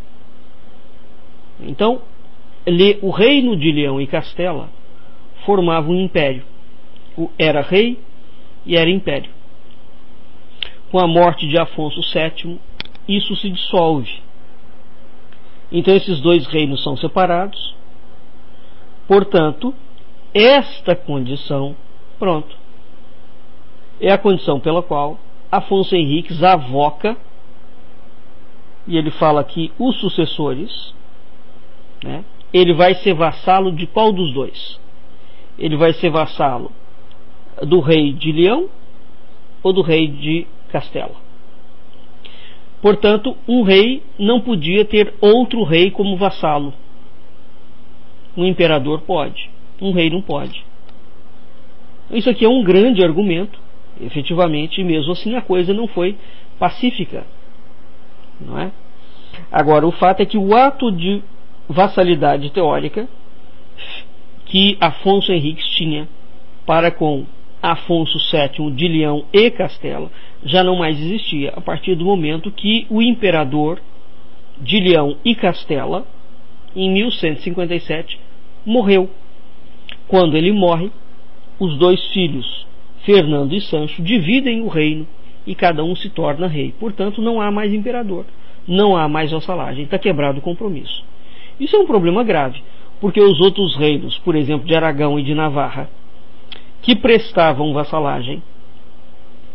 Então, o reino de Leão e Castela formava um império. Era rei e era império. Com a morte de Afonso sétimo, isso se dissolve. Então esses dois reinos são separados. Portanto, esta condição, pronto, é a condição pela qual Afonso Henriques avoca, e ele fala aqui os sucessores, né? Ele vai ser vassalo de qual dos dois? Ele vai ser vassalo do rei de Leão ou do rei de Castela? Portanto, um rei não podia ter outro rei como vassalo. Um imperador pode, um rei não pode. Isso aqui é um grande argumento, efetivamente, e mesmo assim a coisa não foi pacífica, não é? Agora, o fato é que o ato de vassalidade teórica que Afonso Henriques tinha para com Afonso sétimo de Leão e Castela já não mais existia, a partir do momento que o imperador de Leão e Castela, em mil cento e cinquenta e sete, morreu. Quando ele morre, os dois filhos, Fernando e Sancho, dividem o reino e cada um se torna rei. Portanto, não há mais imperador, não há mais vassalagem, está quebrado o compromisso. Isso é um problema grave, porque os outros reinos, por exemplo, de Aragão e de Navarra, que prestavam vassalagem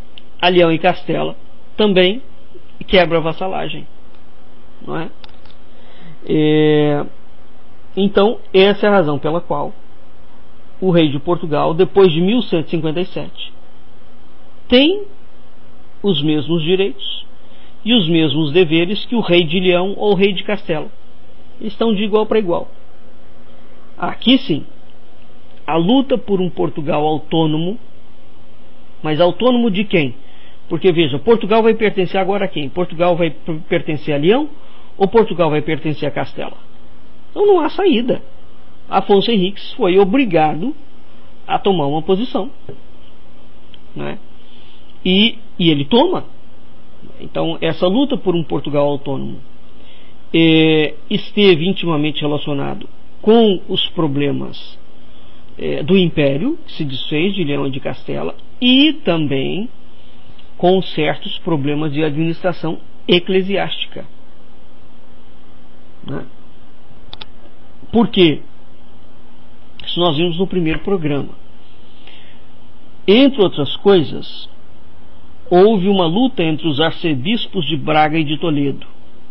a Leão e Castela também quebra a vassalagem, não é? É, então, essa é a razão pela qual o rei de Portugal, depois de mil cento e cinquenta e sete, tem os mesmos direitos e os mesmos deveres que o rei de Leão ou o rei de Castela. Estão de igual para igual. Aqui sim, a luta por um Portugal autônomo, mas autônomo de quem? Porque veja, Portugal vai pertencer agora a quem? Portugal vai pertencer a Leão ou Portugal vai pertencer a Castela? Então não há saída. Afonso Henriques foi obrigado a tomar uma posição, né? e, e ele toma. Então essa luta por um Portugal autônomo é, esteve intimamente relacionado com os problemas é, do Império, que se desfez de Leão e de Castela, e também com certos problemas de administração eclesiástica, né? Por quê? Isso nós vimos no primeiro programa. Entre outras coisas, houve uma luta entre os arcebispos de Braga e de Toledo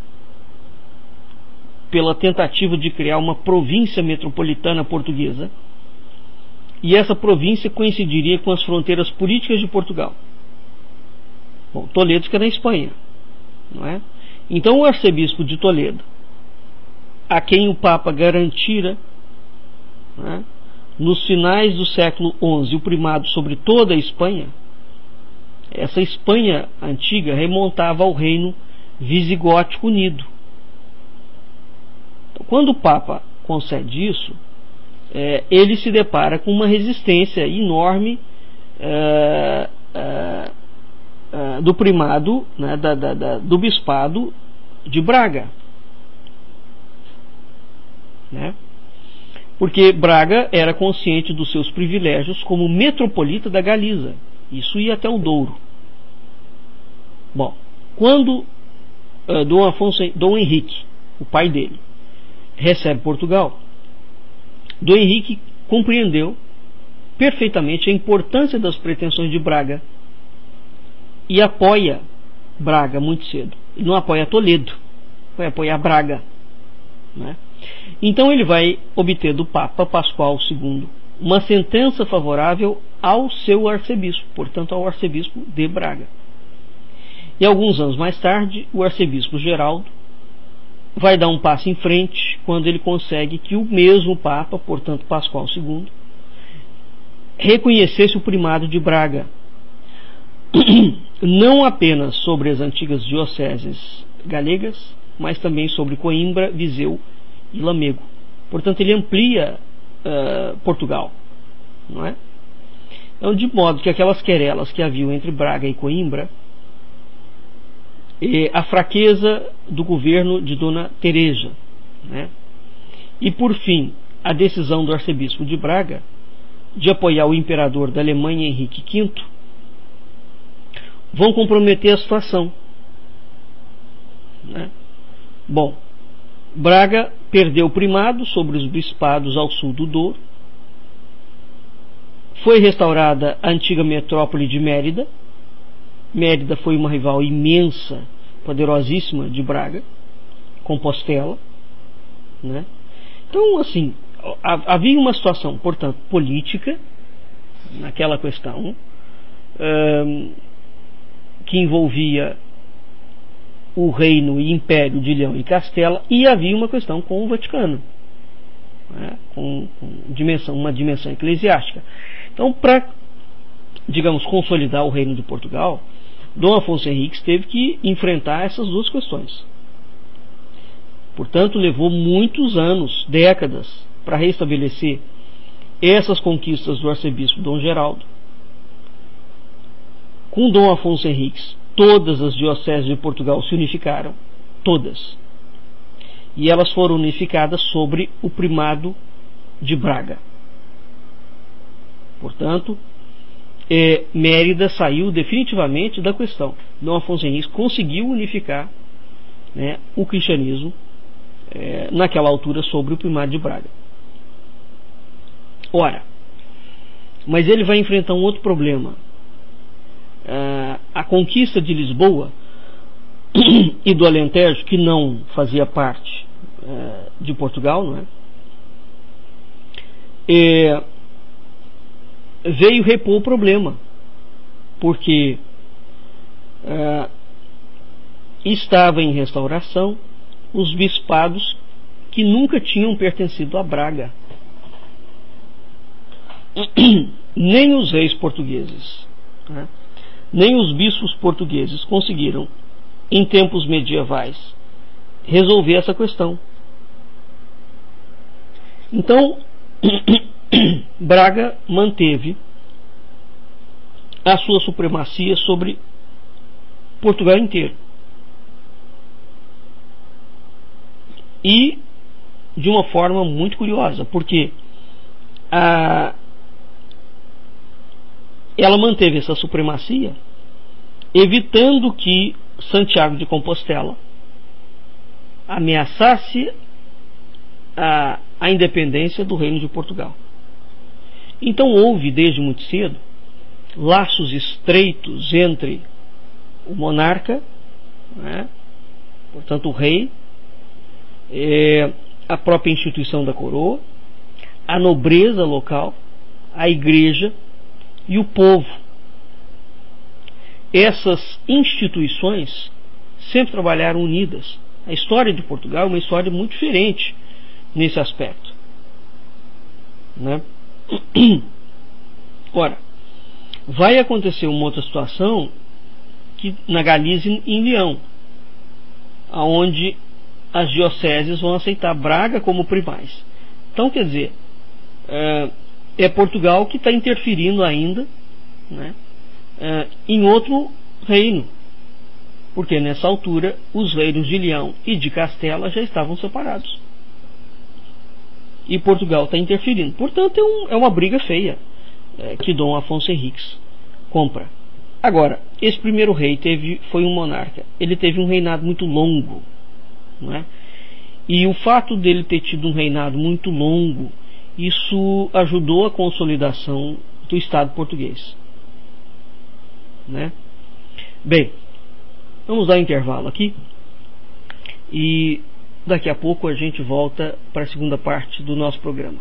pela tentativa de criar uma província metropolitana portuguesa, e essa província coincidiria com as fronteiras políticas de Portugal. Bom, Toledo fica na Espanha, não é? Então o arcebispo de Toledo, a quem o Papa garantira, né, nos finais do século onze, o primado sobre toda a Espanha, essa Espanha antiga remontava ao reino visigótico unido. Então, quando o Papa concede isso, é, ele se depara com uma resistência enorme é, é, é, do primado, né, da, da, da, do bispado de Braga, né? Porque Braga era consciente dos seus privilégios como metropolita da Galiza. Isso ia até o Douro. Bom, quando uh, Dom Afonso, Dom Henrique, o pai dele, recebe Portugal, Dom Henrique compreendeu perfeitamente a importância das pretensões de Braga e apoia Braga muito cedo. Ele não apoia Toledo, vai apoiar Braga, né? Então ele vai obter do Papa Pascoal segundo uma sentença favorável ao seu arcebispo, portanto ao arcebispo de Braga. E alguns anos mais tarde, o arcebispo Geraldo vai dar um passo em frente quando ele consegue que o mesmo Papa, portanto Pascoal segundo, reconhecesse o primado de Braga, não apenas sobre as antigas dioceses galegas, mas também sobre Coimbra, Viseu e Lamego. Portanto, ele amplia uh, Portugal, não é? Então, de modo que aquelas querelas que haviam entre Braga e Coimbra, e a fraqueza do governo de Dona Teresa, né? E por fim, a decisão do arcebispo de Braga de apoiar o imperador da Alemanha, Henrique quinto, vão comprometer a situação, né? Bom, Braga perdeu o primado sobre os bispados ao sul do Douro. Foi restaurada a antiga metrópole de Mérida. Mérida foi uma rival imensa, poderosíssima de Braga, Compostela, né? Então, assim, havia uma situação, portanto, política naquela questão, hum, que envolvia o reino e império de Leão e Castela, e havia uma questão com o Vaticano, né, com, com dimensão, uma dimensão eclesiástica. Então, para, digamos, consolidar o reino de Portugal, Dom Afonso Henriques teve que enfrentar essas duas questões. Portanto, levou muitos anos, décadas, para restabelecer essas conquistas do arcebispo Dom Geraldo. Com Dom Afonso Henriques, todas as dioceses de Portugal se unificaram, todas. E elas foram unificadas sobre o primado de Braga. Portanto, é, Mérida saiu definitivamente da questão. Dom Afonso Henriques conseguiu unificar, né, o cristianismo é, naquela altura sobre o primado de Braga. Ora, mas ele vai enfrentar um outro problema. uh, a conquista de Lisboa e do Alentejo, que não fazia parte uh, de Portugal, não é? E veio repor o problema, porque uh, estava em restauração os bispados que nunca tinham pertencido a Braga, nem os reis portugueses, né? Nem os bispos portugueses conseguiram, em tempos medievais, resolver essa questão. Então, Braga manteve a sua supremacia sobre Portugal inteiro. E de uma forma muito curiosa, porque a, ela manteve essa supremacia evitando que Santiago de Compostela ameaçasse a, a independência do Reino de Portugal. Então houve desde muito cedo laços estreitos entre o monarca, né, portanto o rei, é, a própria instituição da coroa, a nobreza local, a igreja e o povo. Essas instituições sempre trabalharam unidas. A história de Portugal é uma história muito diferente nesse aspecto, né? Ora, vai acontecer uma outra situação que na Galiza e em Leão, onde as dioceses vão aceitar Braga como primaz. Então, quer dizer, é, é Portugal que está interferindo ainda, né, é, em outro reino, porque nessa altura os reinos de Leão e de Castela já estavam separados e Portugal está interferindo. Portanto, é, um, é uma briga feia é, que Dom Afonso Henriques compra. Agora, esse primeiro rei teve, foi um monarca. Ele teve um reinado muito longo, não é? E o fato dele ter tido um reinado muito longo, isso ajudou a consolidação do Estado português, né? Bem, vamos dar um intervalo aqui e daqui a pouco a gente volta para a segunda parte do nosso programa.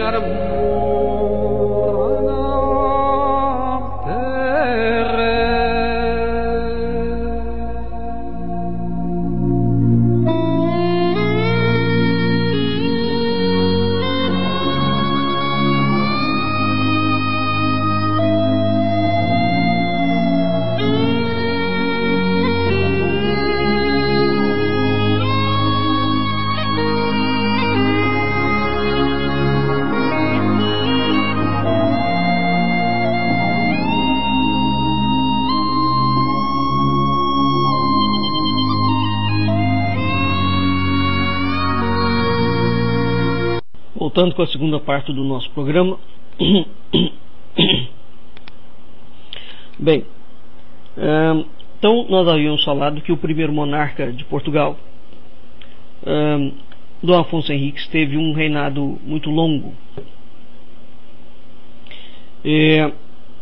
Voltando com a segunda parte do nosso programa. Bem, então nós havíamos falado que o primeiro monarca de Portugal, Dom Afonso Henriques, teve um reinado muito longo. É,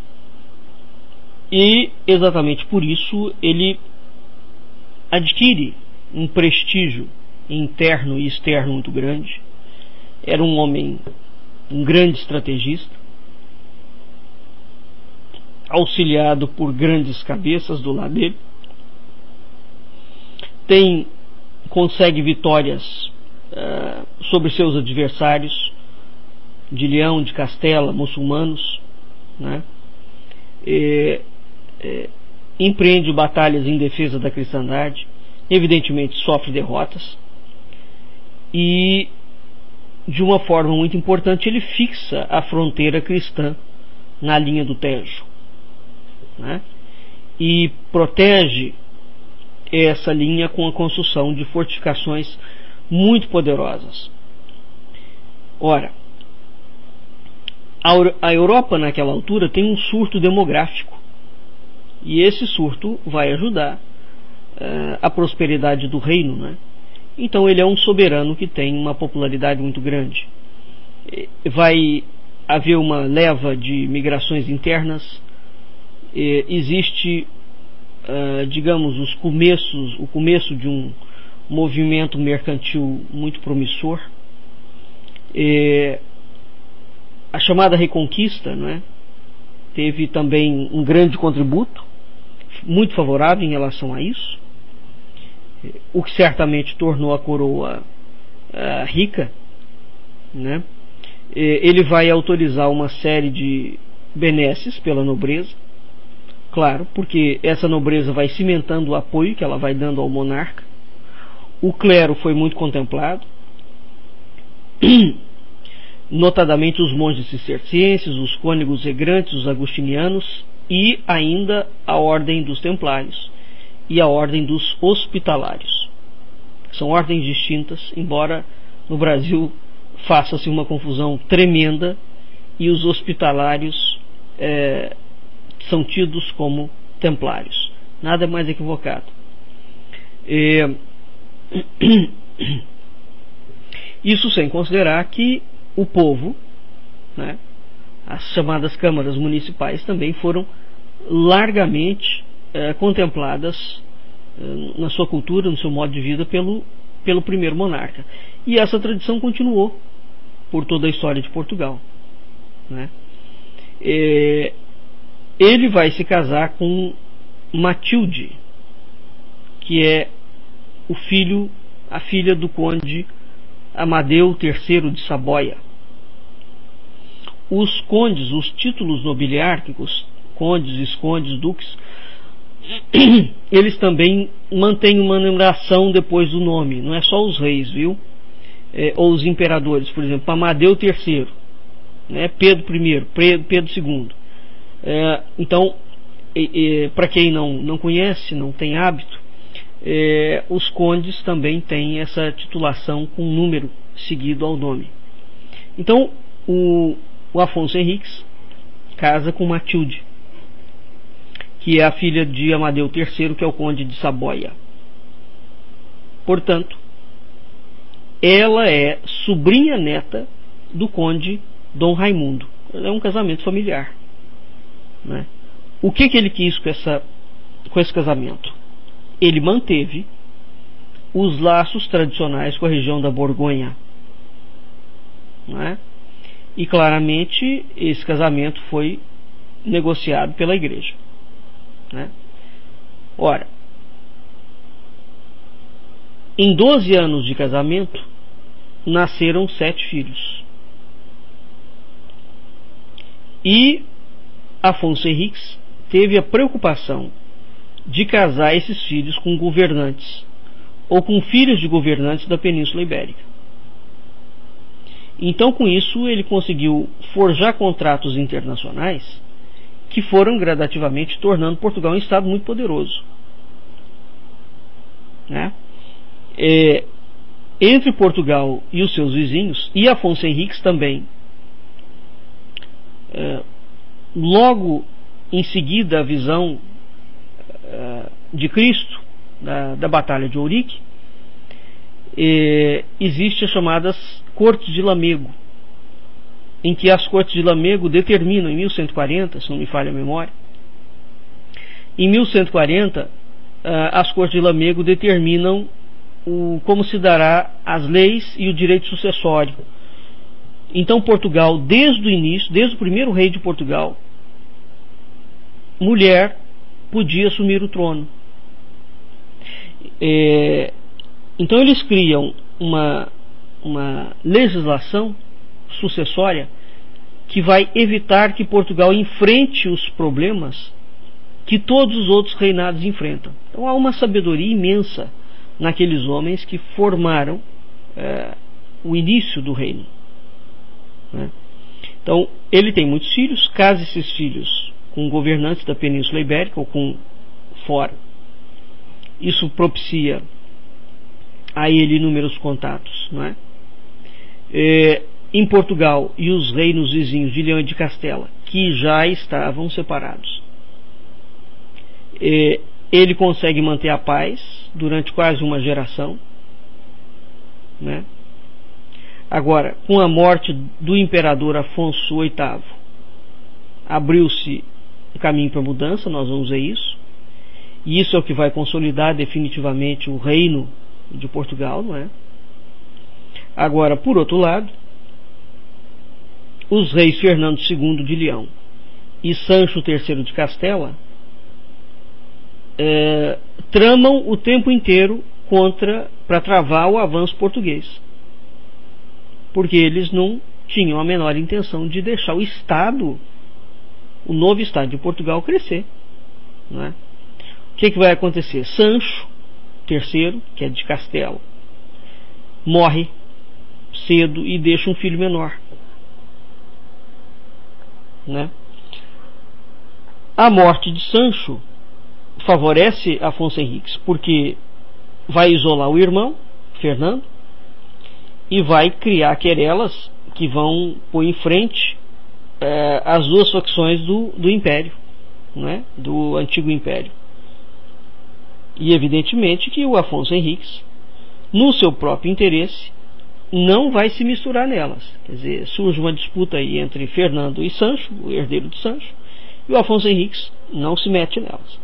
e exatamente por isso ele adquire um prestígio interno e externo muito grande. Era um homem, um grande estrategista, auxiliado por grandes cabeças do lado dele. Tem, consegue vitórias uh, sobre seus adversários de Leão, de Castela, muçulmanos, né? E, e, empreende batalhas em defesa da cristandade, evidentemente sofre derrotas, e de uma forma muito importante ele fixa a fronteira cristã na linha do Tejo, né? E protege essa linha com a construção de fortificações muito poderosas. Ora, a Europa naquela altura tem um surto demográfico, e esse surto vai ajudar uh, a prosperidade do reino, né? Então ele é um soberano que tem uma popularidade muito grande. Vai haver uma leva de migrações internas. Existe, uh, digamos, os começos, o começo de um movimento mercantil muito promissor. E a chamada Reconquista, né, teve também um grande contributo, muito favorável em relação a isso, o que certamente tornou a coroa uh, rica, né? Ele vai autorizar uma série de benesses pela nobreza, claro, porque essa nobreza vai cimentando o apoio que ela vai dando ao monarca. O clero foi muito contemplado, notadamente os monges cistercienses, os cônegos regrantes, os agustinianos e ainda a ordem dos templários e a ordem dos hospitalários. São ordens distintas, embora no Brasil faça-se uma confusão tremenda e os hospitalários é, são tidos como templários. Nada mais equivocado. É, isso sem considerar que o povo, né, as chamadas câmaras municipais também foram largamente é, contempladas é, na sua cultura, no seu modo de vida pelo, pelo primeiro monarca. E essa tradição continuou por toda a história de Portugal, né? É, ele vai se casar com Matilde, que é o filho, a filha do conde Amadeu terceiro de Saboia. Os condes, os títulos nobiliárquicos, condes, viscondes, duques, eles também mantêm uma numeração depois do nome, não é só os reis, viu? É, ou os imperadores, por exemplo, Amadeu terceiro, né? Pedro primeiro, Pedro segundo. É, então, é, é, para quem não, não conhece, não tem hábito, é, os condes também têm essa titulação com número seguido ao nome. Então, o, o Afonso Henriques casa com Matilde, que é a filha de Amadeu terceiro, que é o conde de Saboia. Portanto, ela é sobrinha neta do conde Dom Raimundo. É um casamento familiar, né? O que, que ele quis com, essa, com esse casamento? Ele manteve os laços tradicionais com a região da Borgonha, né? E claramente esse casamento foi negociado pela igreja, né? Ora, em doze anos de casamento nasceram sete filhos. E Afonso Henriques teve a preocupação de casar esses filhos com governantes ou com filhos de governantes da Península Ibérica. Então, com isso, ele conseguiu forjar contratos internacionais que foram gradativamente tornando Portugal um estado muito poderoso, né? É, entre Portugal e os seus vizinhos, e Afonso Henriques também, é, logo em seguida a visão é, de Cristo, da, da Batalha de Ourique, é, existe as chamadas Cortes de Lamego, em que as Cortes de Lamego determinam, em mil cento e quarenta, se não me falha a memória, em mil cento e quarenta, as Cortes de Lamego determinam o, como se dará as leis e o direito sucessório. Então Portugal, desde o início, desde o primeiro rei de Portugal, mulher podia assumir o trono. É, então eles criam uma, uma legislação sucessória que vai evitar que Portugal enfrente os problemas que todos os outros reinados enfrentam. Então há uma sabedoria imensa naqueles homens que formaram é, o início do reino, né? Então ele tem muitos filhos, casa esses filhos com governantes da Península Ibérica ou com fora. Isso propicia a ele inúmeros contatos, não é? É, em Portugal e os reinos vizinhos de Leão e de Castela, que já estavam separados, é, ele consegue manter a paz durante quase uma geração, né? Agora, com a morte do imperador Afonso oitavo, abriu-se um caminho para mudança, nós vamos ver isso, e isso é o que vai consolidar definitivamente o reino de Portugal, não é? Agora, por outro lado, os reis Fernando segundo de Leão e Sancho terceiro de Castela é, tramam o tempo inteiro contra, para travar o avanço português, porque eles não tinham a menor intenção de deixar o Estado, o novo Estado de Portugal, crescer, não é? O que, que vai acontecer? Sancho terceiro, que é de Castela, morre cedo e deixa um filho menor, né? A morte de Sancho favorece Afonso Henriques, porque vai isolar o irmão Fernando e vai criar querelas que vão pôr em frente é, as duas facções do, do Império, né? Do antigo Império. E evidentemente que o Afonso Henriques, no seu próprio interesse, não vai se misturar nelas. Quer dizer, surge uma disputa aí entre Fernando e Sancho, o herdeiro de Sancho, e o Afonso Henriques não se mete nelas.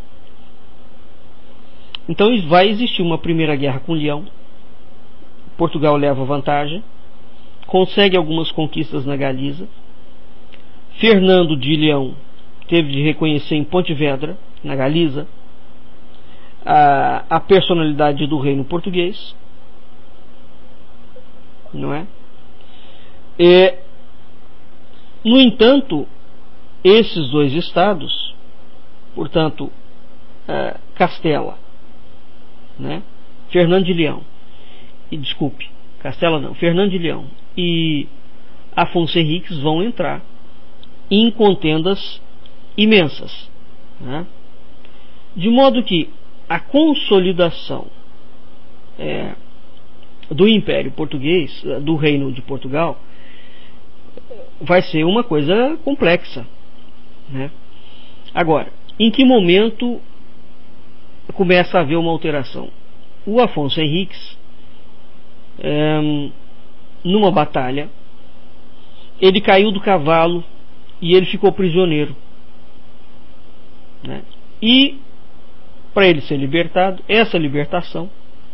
Então vai existir uma primeira guerra com Leão. Portugal leva vantagem, consegue algumas conquistas na Galiza. Fernando de Leão teve de reconhecer em Pontevedra, na Galiza, a, a personalidade do reino português, não é? E, no entanto, esses dois estados, portanto, é, Castela, né? Fernando de Leão, e desculpe, Castela não, Fernando de Leão e Afonso Henriques vão entrar em contendas imensas, né? De modo que a consolidação é, do Império Português, do Reino de Portugal, vai ser uma coisa complexa, né? Agora, em que momento começa a haver uma alteração? O Afonso Henriques, é, numa batalha, ele caiu do cavalo e ele ficou prisioneiro, né? E para ele ser libertado, essa libertação,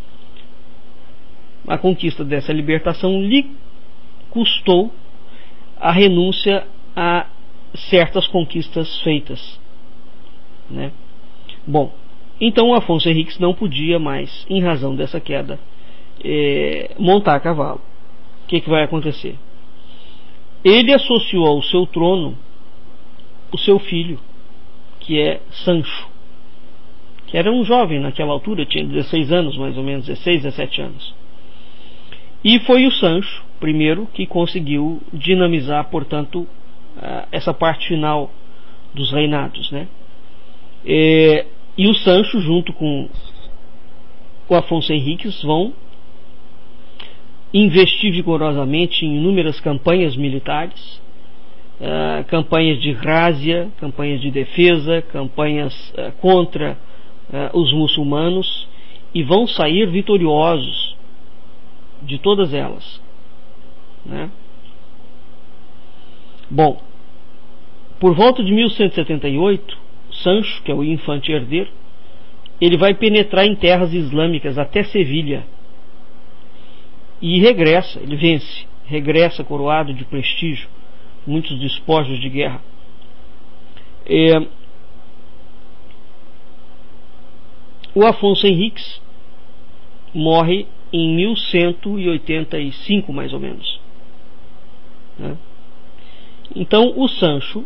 a conquista dessa libertação lhe custou a renúncia a certas conquistas feitas, né? Bom, então o Afonso Henriques não podia mais, em razão dessa queda, é, montar a cavalo. O que, que vai acontecer? Ele associou ao seu trono o seu filho, que é Sancho, que era um jovem naquela altura, tinha dezesseis anos, mais ou menos, dezesseis, dezessete anos. E foi o Sancho, primeiro, que conseguiu dinamizar, portanto, essa parte final dos reinados, né? É, e o Sancho, junto com o Afonso Henriques, vão investir vigorosamente em inúmeras campanhas militares, uh, campanhas de rázzia, campanhas de defesa, campanhas uh, contra uh, os muçulmanos, e vão sair vitoriosos de todas elas, né? Bom, por volta de mil cento e setenta e oito, Sancho, que é o infante herdeiro, ele vai penetrar em terras islâmicas até Sevilha e regressa, ele vence, regressa coroado de prestígio, muitos despojos de guerra. É, o Afonso Henriques morre em mil cento e oitenta e cinco, mais ou menos, né? Então o Sancho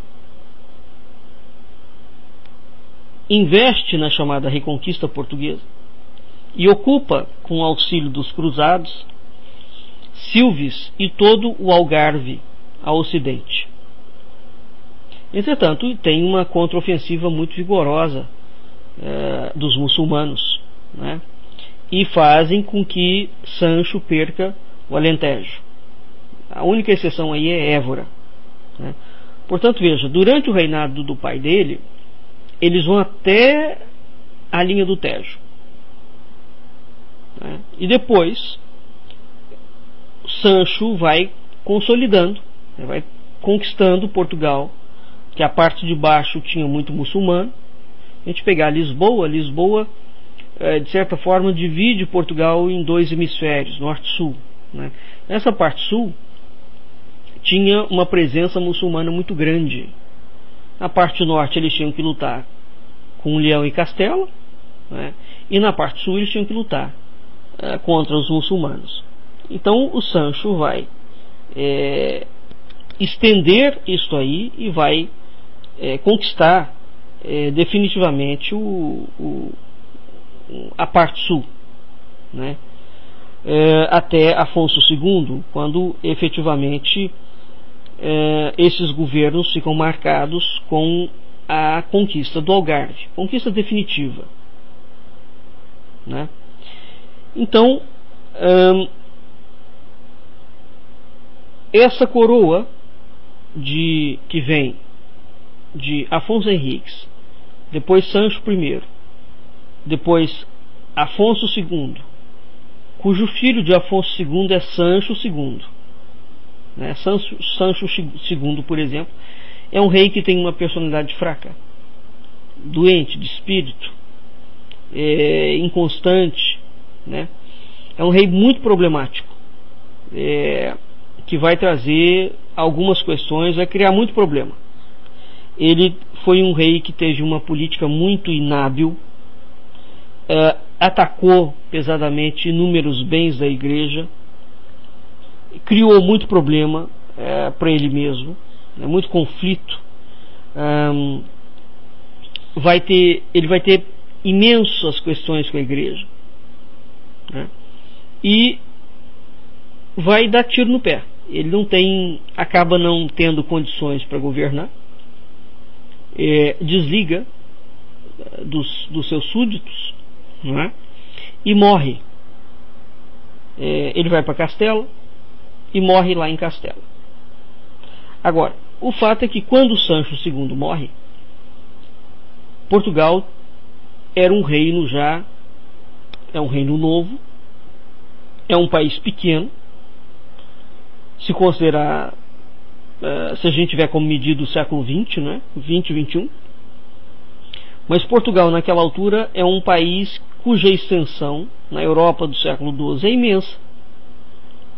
investe na chamada Reconquista Portuguesa e ocupa, com o auxílio dos cruzados, Silves e todo o Algarve a ocidente. Entretanto, tem uma contraofensiva muito vigorosa eh, dos muçulmanos, né? E fazem com que Sancho perca o Alentejo. A única exceção aí é Évora, né? Portanto, veja, durante o reinado do pai dele, eles vão até a linha do Tejo, né? E depois Sancho vai consolidando, né? Vai conquistando Portugal, que a parte de baixo tinha muito muçulmano. A gente pegar Lisboa, Lisboa é, de certa forma divide Portugal em dois hemisférios, norte e sul, né? Nessa parte sul tinha uma presença muçulmana muito grande. Na parte norte eles tinham que lutar com Leão e Castela, né? E na parte sul eles tinham que lutar é, contra os muçulmanos. Então o Sancho vai é, estender isto aí e vai é, conquistar é, definitivamente o, o, a parte sul, né? É, até Afonso segundo, quando efetivamente é, esses governos ficam marcados com a conquista do Algarve, conquista definitiva, né? Então hum, essa coroa de, que vem de Afonso Henriques, depois Sancho primeiro, depois Afonso segundo, cujo filho de Afonso segundo é Sancho segundo, né? Sancho, Sancho segundo, por exemplo, é um rei que tem uma personalidade fraca, doente de espírito, é, inconstante, né? É um rei muito problemático, é, que vai trazer algumas questões, vai criar muito problema. Ele foi um rei que teve uma política muito inábil, é, atacou pesadamente inúmeros bens da igreja, criou muito problema é, para ele mesmo, né, muito conflito. Um, vai ter, ele vai ter imensas questões com a igreja, né, e vai dar tiro no pé. Ele não tem, acaba não tendo condições para governar, é, desliga dos, dos seus súditos, não é? E morre. É, ele vai para Castela e morre lá em Castela. Agora, o fato é que quando Sancho segundo morre, Portugal era um reino já, é um reino novo, é um país pequeno, se considerar, uh, se a gente tiver como medida o século vinte, né? vinte, vinte e um, mas Portugal naquela altura é um país cuja extensão na Europa do século doze é imensa.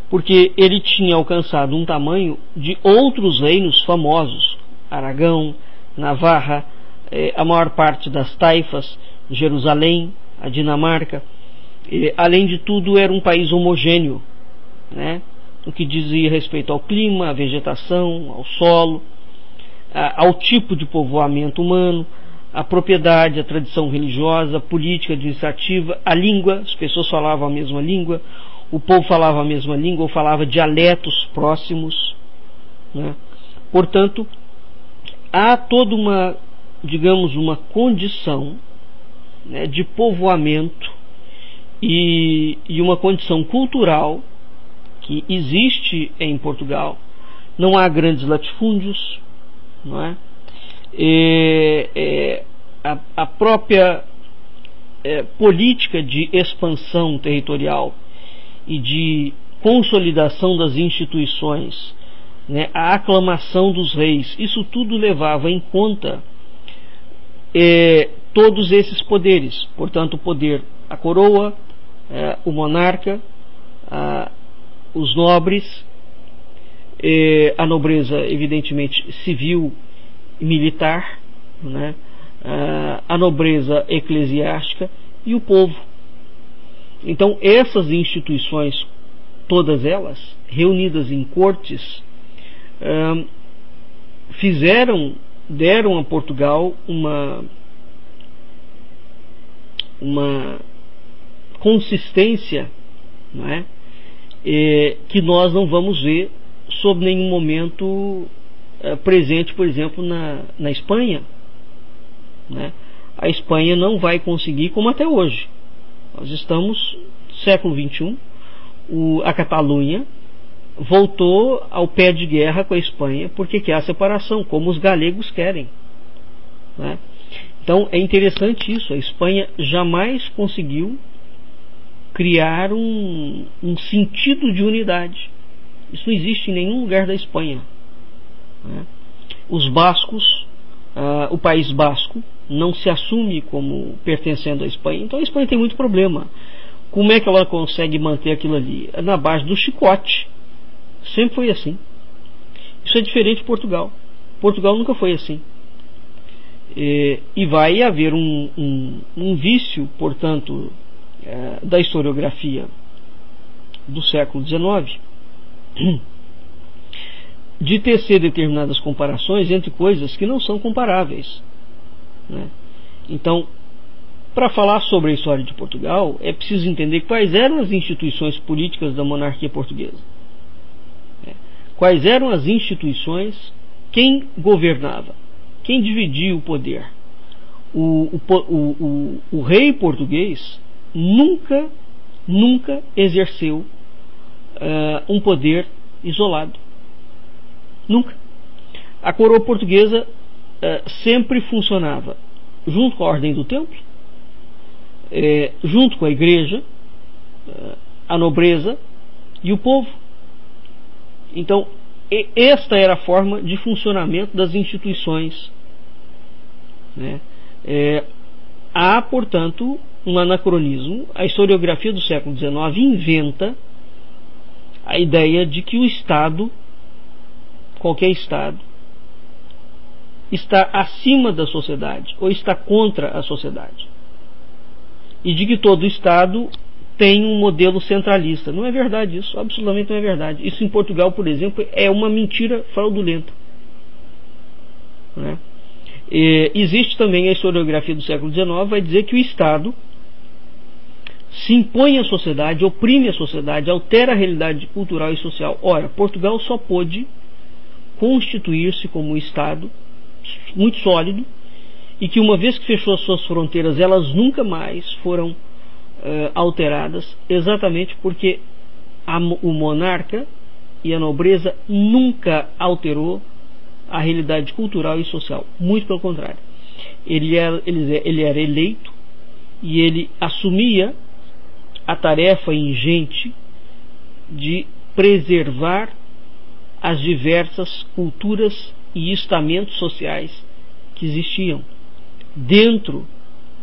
porque ele tinha alcançado um tamanho de outros reinos famosos, Aragão, Navarra, eh, a maior parte das taifas, Jerusalém, a Dinamarca. Eh, além de tudo, era um país homogêneo, né? No que dizia respeito ao clima, à vegetação, ao solo, a, ao tipo de povoamento humano, a propriedade, a tradição religiosa, a política administrativa, a língua, as pessoas falavam a mesma língua, o povo falava a mesma língua ou falava dialetos próximos, né? Portanto, há toda uma, digamos, uma condição, né, de povoamento e, e uma condição cultural que existe em Portugal. Não há grandes latifúndios, não é? É, é, a, a própria é, política de expansão territorial e de consolidação das instituições, né, a aclamação dos reis, isso tudo levava em conta é, todos esses poderes. Portanto, o poder, a coroa, é, o monarca, a, os nobres, é, a nobreza evidentemente civil e militar, né, a, a nobreza eclesiástica e o povo. Então essas instituições, todas elas reunidas em cortes, hum, fizeram, deram a Portugal uma uma consistência, não é? É, que nós não vamos ver sob nenhum momento é, presente, por exemplo, na, na Espanha, né? A Espanha não vai conseguir, como até hoje. Nós estamos no século vinte e um, o, a Catalunha voltou ao pé de guerra com a Espanha porque quer a separação, como os galegos querem, né? Então é interessante isso, a Espanha jamais conseguiu criar um, um sentido de unidade. Isso não existe em nenhum lugar da Espanha, né? Os bascos, uh, o país basco não se assume como pertencendo à Espanha, então a Espanha tem muito problema. Como é que ela consegue manter aquilo ali? Na base do chicote. Sempre foi assim. Isso é diferente de Portugal. Portugal nunca foi assim. E, e vai haver um, um, um vício, portanto, é, da historiografia do século dezenove de tecer determinadas comparações entre coisas que não são comparáveis, né? Então, para falar sobre a história de Portugal, é preciso entender quais eram as instituições políticas da monarquia portuguesa, né? Quais eram as instituições, quem governava, quem dividia o poder. O, o, o, o, o rei português nunca, nunca exerceu uh, um poder isolado. Nunca. A coroa portuguesa uh, sempre funcionava junto com a ordem do templo, eh, junto com a igreja, uh, a nobreza e o povo. Então, e, esta era a forma de funcionamento das instituições, né? É, há, portanto, um anacronismo. A historiografia do século dezenove inventa a ideia de que o Estado, qualquer Estado, está acima da sociedade ou está contra a sociedade, e de que todo Estado tem um modelo centralista. Não é verdade isso, absolutamente não é verdade. Isso em Portugal, por exemplo, é uma mentira fraudulenta, né? E existe também a historiografia do século dezenove, vai dizer que o Estado se impõe à sociedade, oprime a sociedade, altera a realidade cultural e social. Ora, Portugal só pôde constituir-se como um Estado muito sólido, e que uma vez que fechou as suas fronteiras, elas nunca mais foram uh, alteradas, exatamente porque a, o monarca e a nobreza nunca alterou a realidade cultural e social. Muito pelo contrário. Ele era, ele, ele era eleito e ele assumia a tarefa ingente de preservar as diversas culturas e estamentos sociais que existiam dentro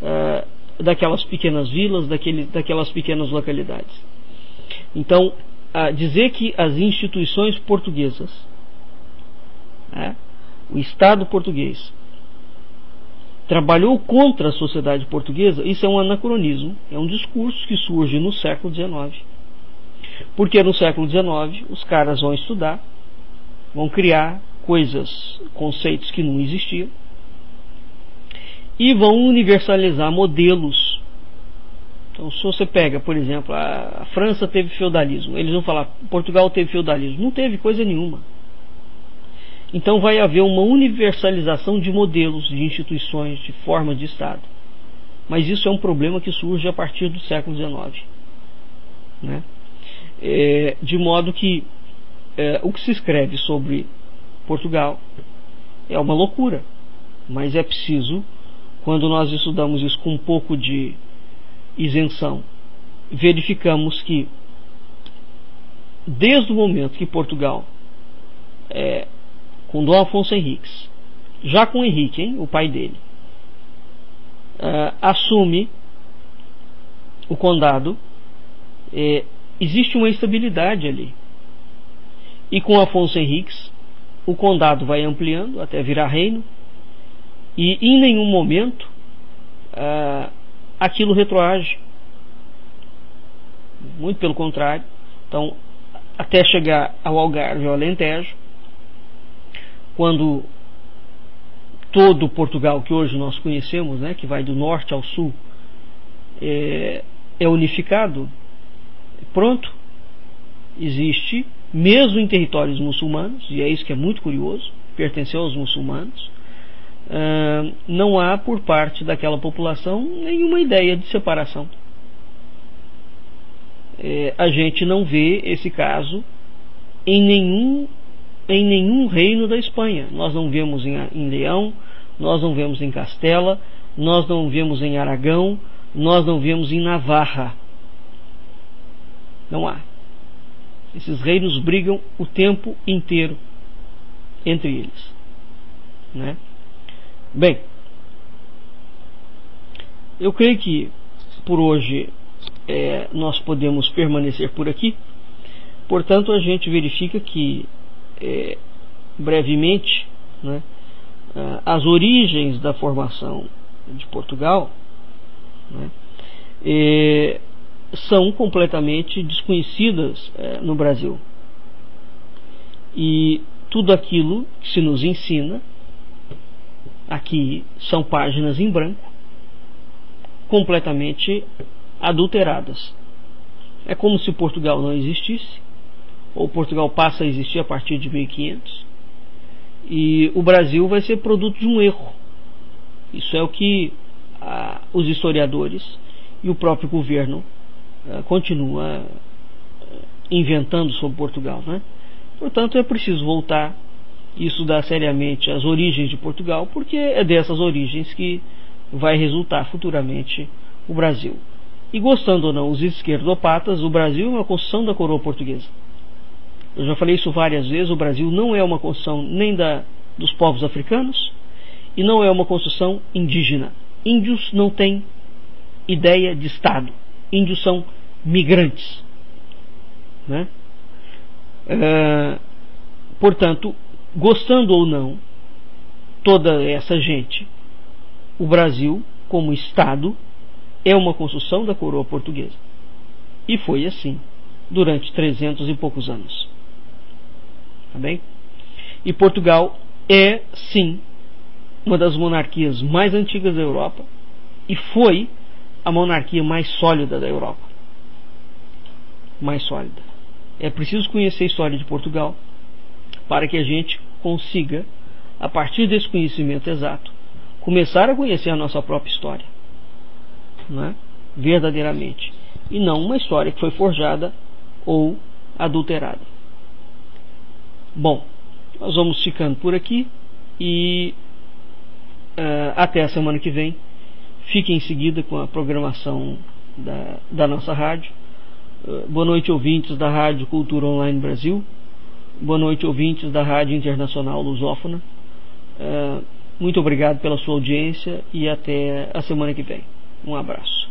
uh, daquelas pequenas vilas, daquele, daquelas pequenas localidades. Então, a dizer que as instituições portuguesas, né, o Estado português, trabalhou contra a sociedade portuguesa, isso é um anacronismo, é um discurso que surge no século dezenove. Porque no século dezenove os caras vão estudar, vão criar coisas, conceitos que não existiam, e vão universalizar modelos. Então, se você pega, por exemplo, a França teve feudalismo, eles vão falar, Portugal teve feudalismo. Não teve coisa nenhuma. Então vai haver uma universalização de modelos, de instituições, de forma de Estado. Mas isso é um problema que surge a partir do século dezenove. Né? É, de modo que é, o que se escreve sobre Portugal é uma loucura. Mas é preciso, quando nós estudamos isso com um pouco de isenção, verificamos que desde o momento que Portugal, é, com Dom Afonso Henriques, já com Henrique, hein, o pai dele, é, assume o condado, é, existe uma estabilidade ali. E com Afonso Henriques, o condado vai ampliando até virar reino, e em nenhum momento é, aquilo retroage. Muito pelo contrário. Então, até chegar ao Algarve, ao Alentejo, quando todo Portugal que hoje nós conhecemos, né, que vai do norte ao sul, é, é unificado, pronto, existe, mesmo em territórios muçulmanos, e é isso que é muito curioso, pertenceu aos muçulmanos, uh, não há por parte daquela população nenhuma ideia de separação. É, a gente não vê esse caso em nenhum em nenhum reino da Espanha. Nós não vemos em, em Leão, nós não vemos em Castela, nós não vemos em Aragão, nós não vemos em Navarra. Não há. Esses reinos brigam o tempo inteiro entre eles, né? Bem, eu creio que por hoje é, nós podemos permanecer por aqui. Portanto, a gente verifica que é, brevemente, né, as origens da formação de Portugal, né, é, são completamente desconhecidas é, no Brasil. E tudo aquilo que se nos ensina aqui são páginas em branco, completamente adulteradas. É como se Portugal não existisse, ou Portugal passa a existir a partir de mil e quinhentos, e o Brasil vai ser produto de um erro. Isso é o que ah, os historiadores e o próprio governo ah, continua ah, inventando sobre Portugal, né? Portanto, é preciso voltar e estudar seriamente as origens de Portugal, porque é dessas origens que vai resultar futuramente o Brasil. E gostando ou não, os esquerdopatas, o Brasil é uma construção da coroa portuguesa. Eu já falei isso várias vezes, o Brasil não é uma construção nem da, dos povos africanos e não é uma construção indígena. Índios não têm ideia de Estado. Índios são migrantes, né? É, portanto, gostando ou não, toda essa gente, o Brasil, como Estado, é uma construção da coroa portuguesa. E foi assim durante trezentos e poucos anos. Tá bem? E Portugal é, sim, uma das monarquias mais antigas da Europa e foi a monarquia mais sólida da Europa. Mais sólida. É preciso conhecer a história de Portugal para que a gente consiga, a partir desse conhecimento exato, começar a conhecer a nossa própria história, né? Verdadeiramente, e não uma história que foi forjada ou adulterada. Bom, nós vamos ficando por aqui e uh, até a semana que vem. Fiquem em seguida com a programação da, da nossa rádio. Uh, boa noite, ouvintes da Rádio Cultura Online Brasil. Boa noite, ouvintes da Rádio Internacional Lusófona. Uh, muito obrigado pela sua audiência e até a semana que vem. Um abraço.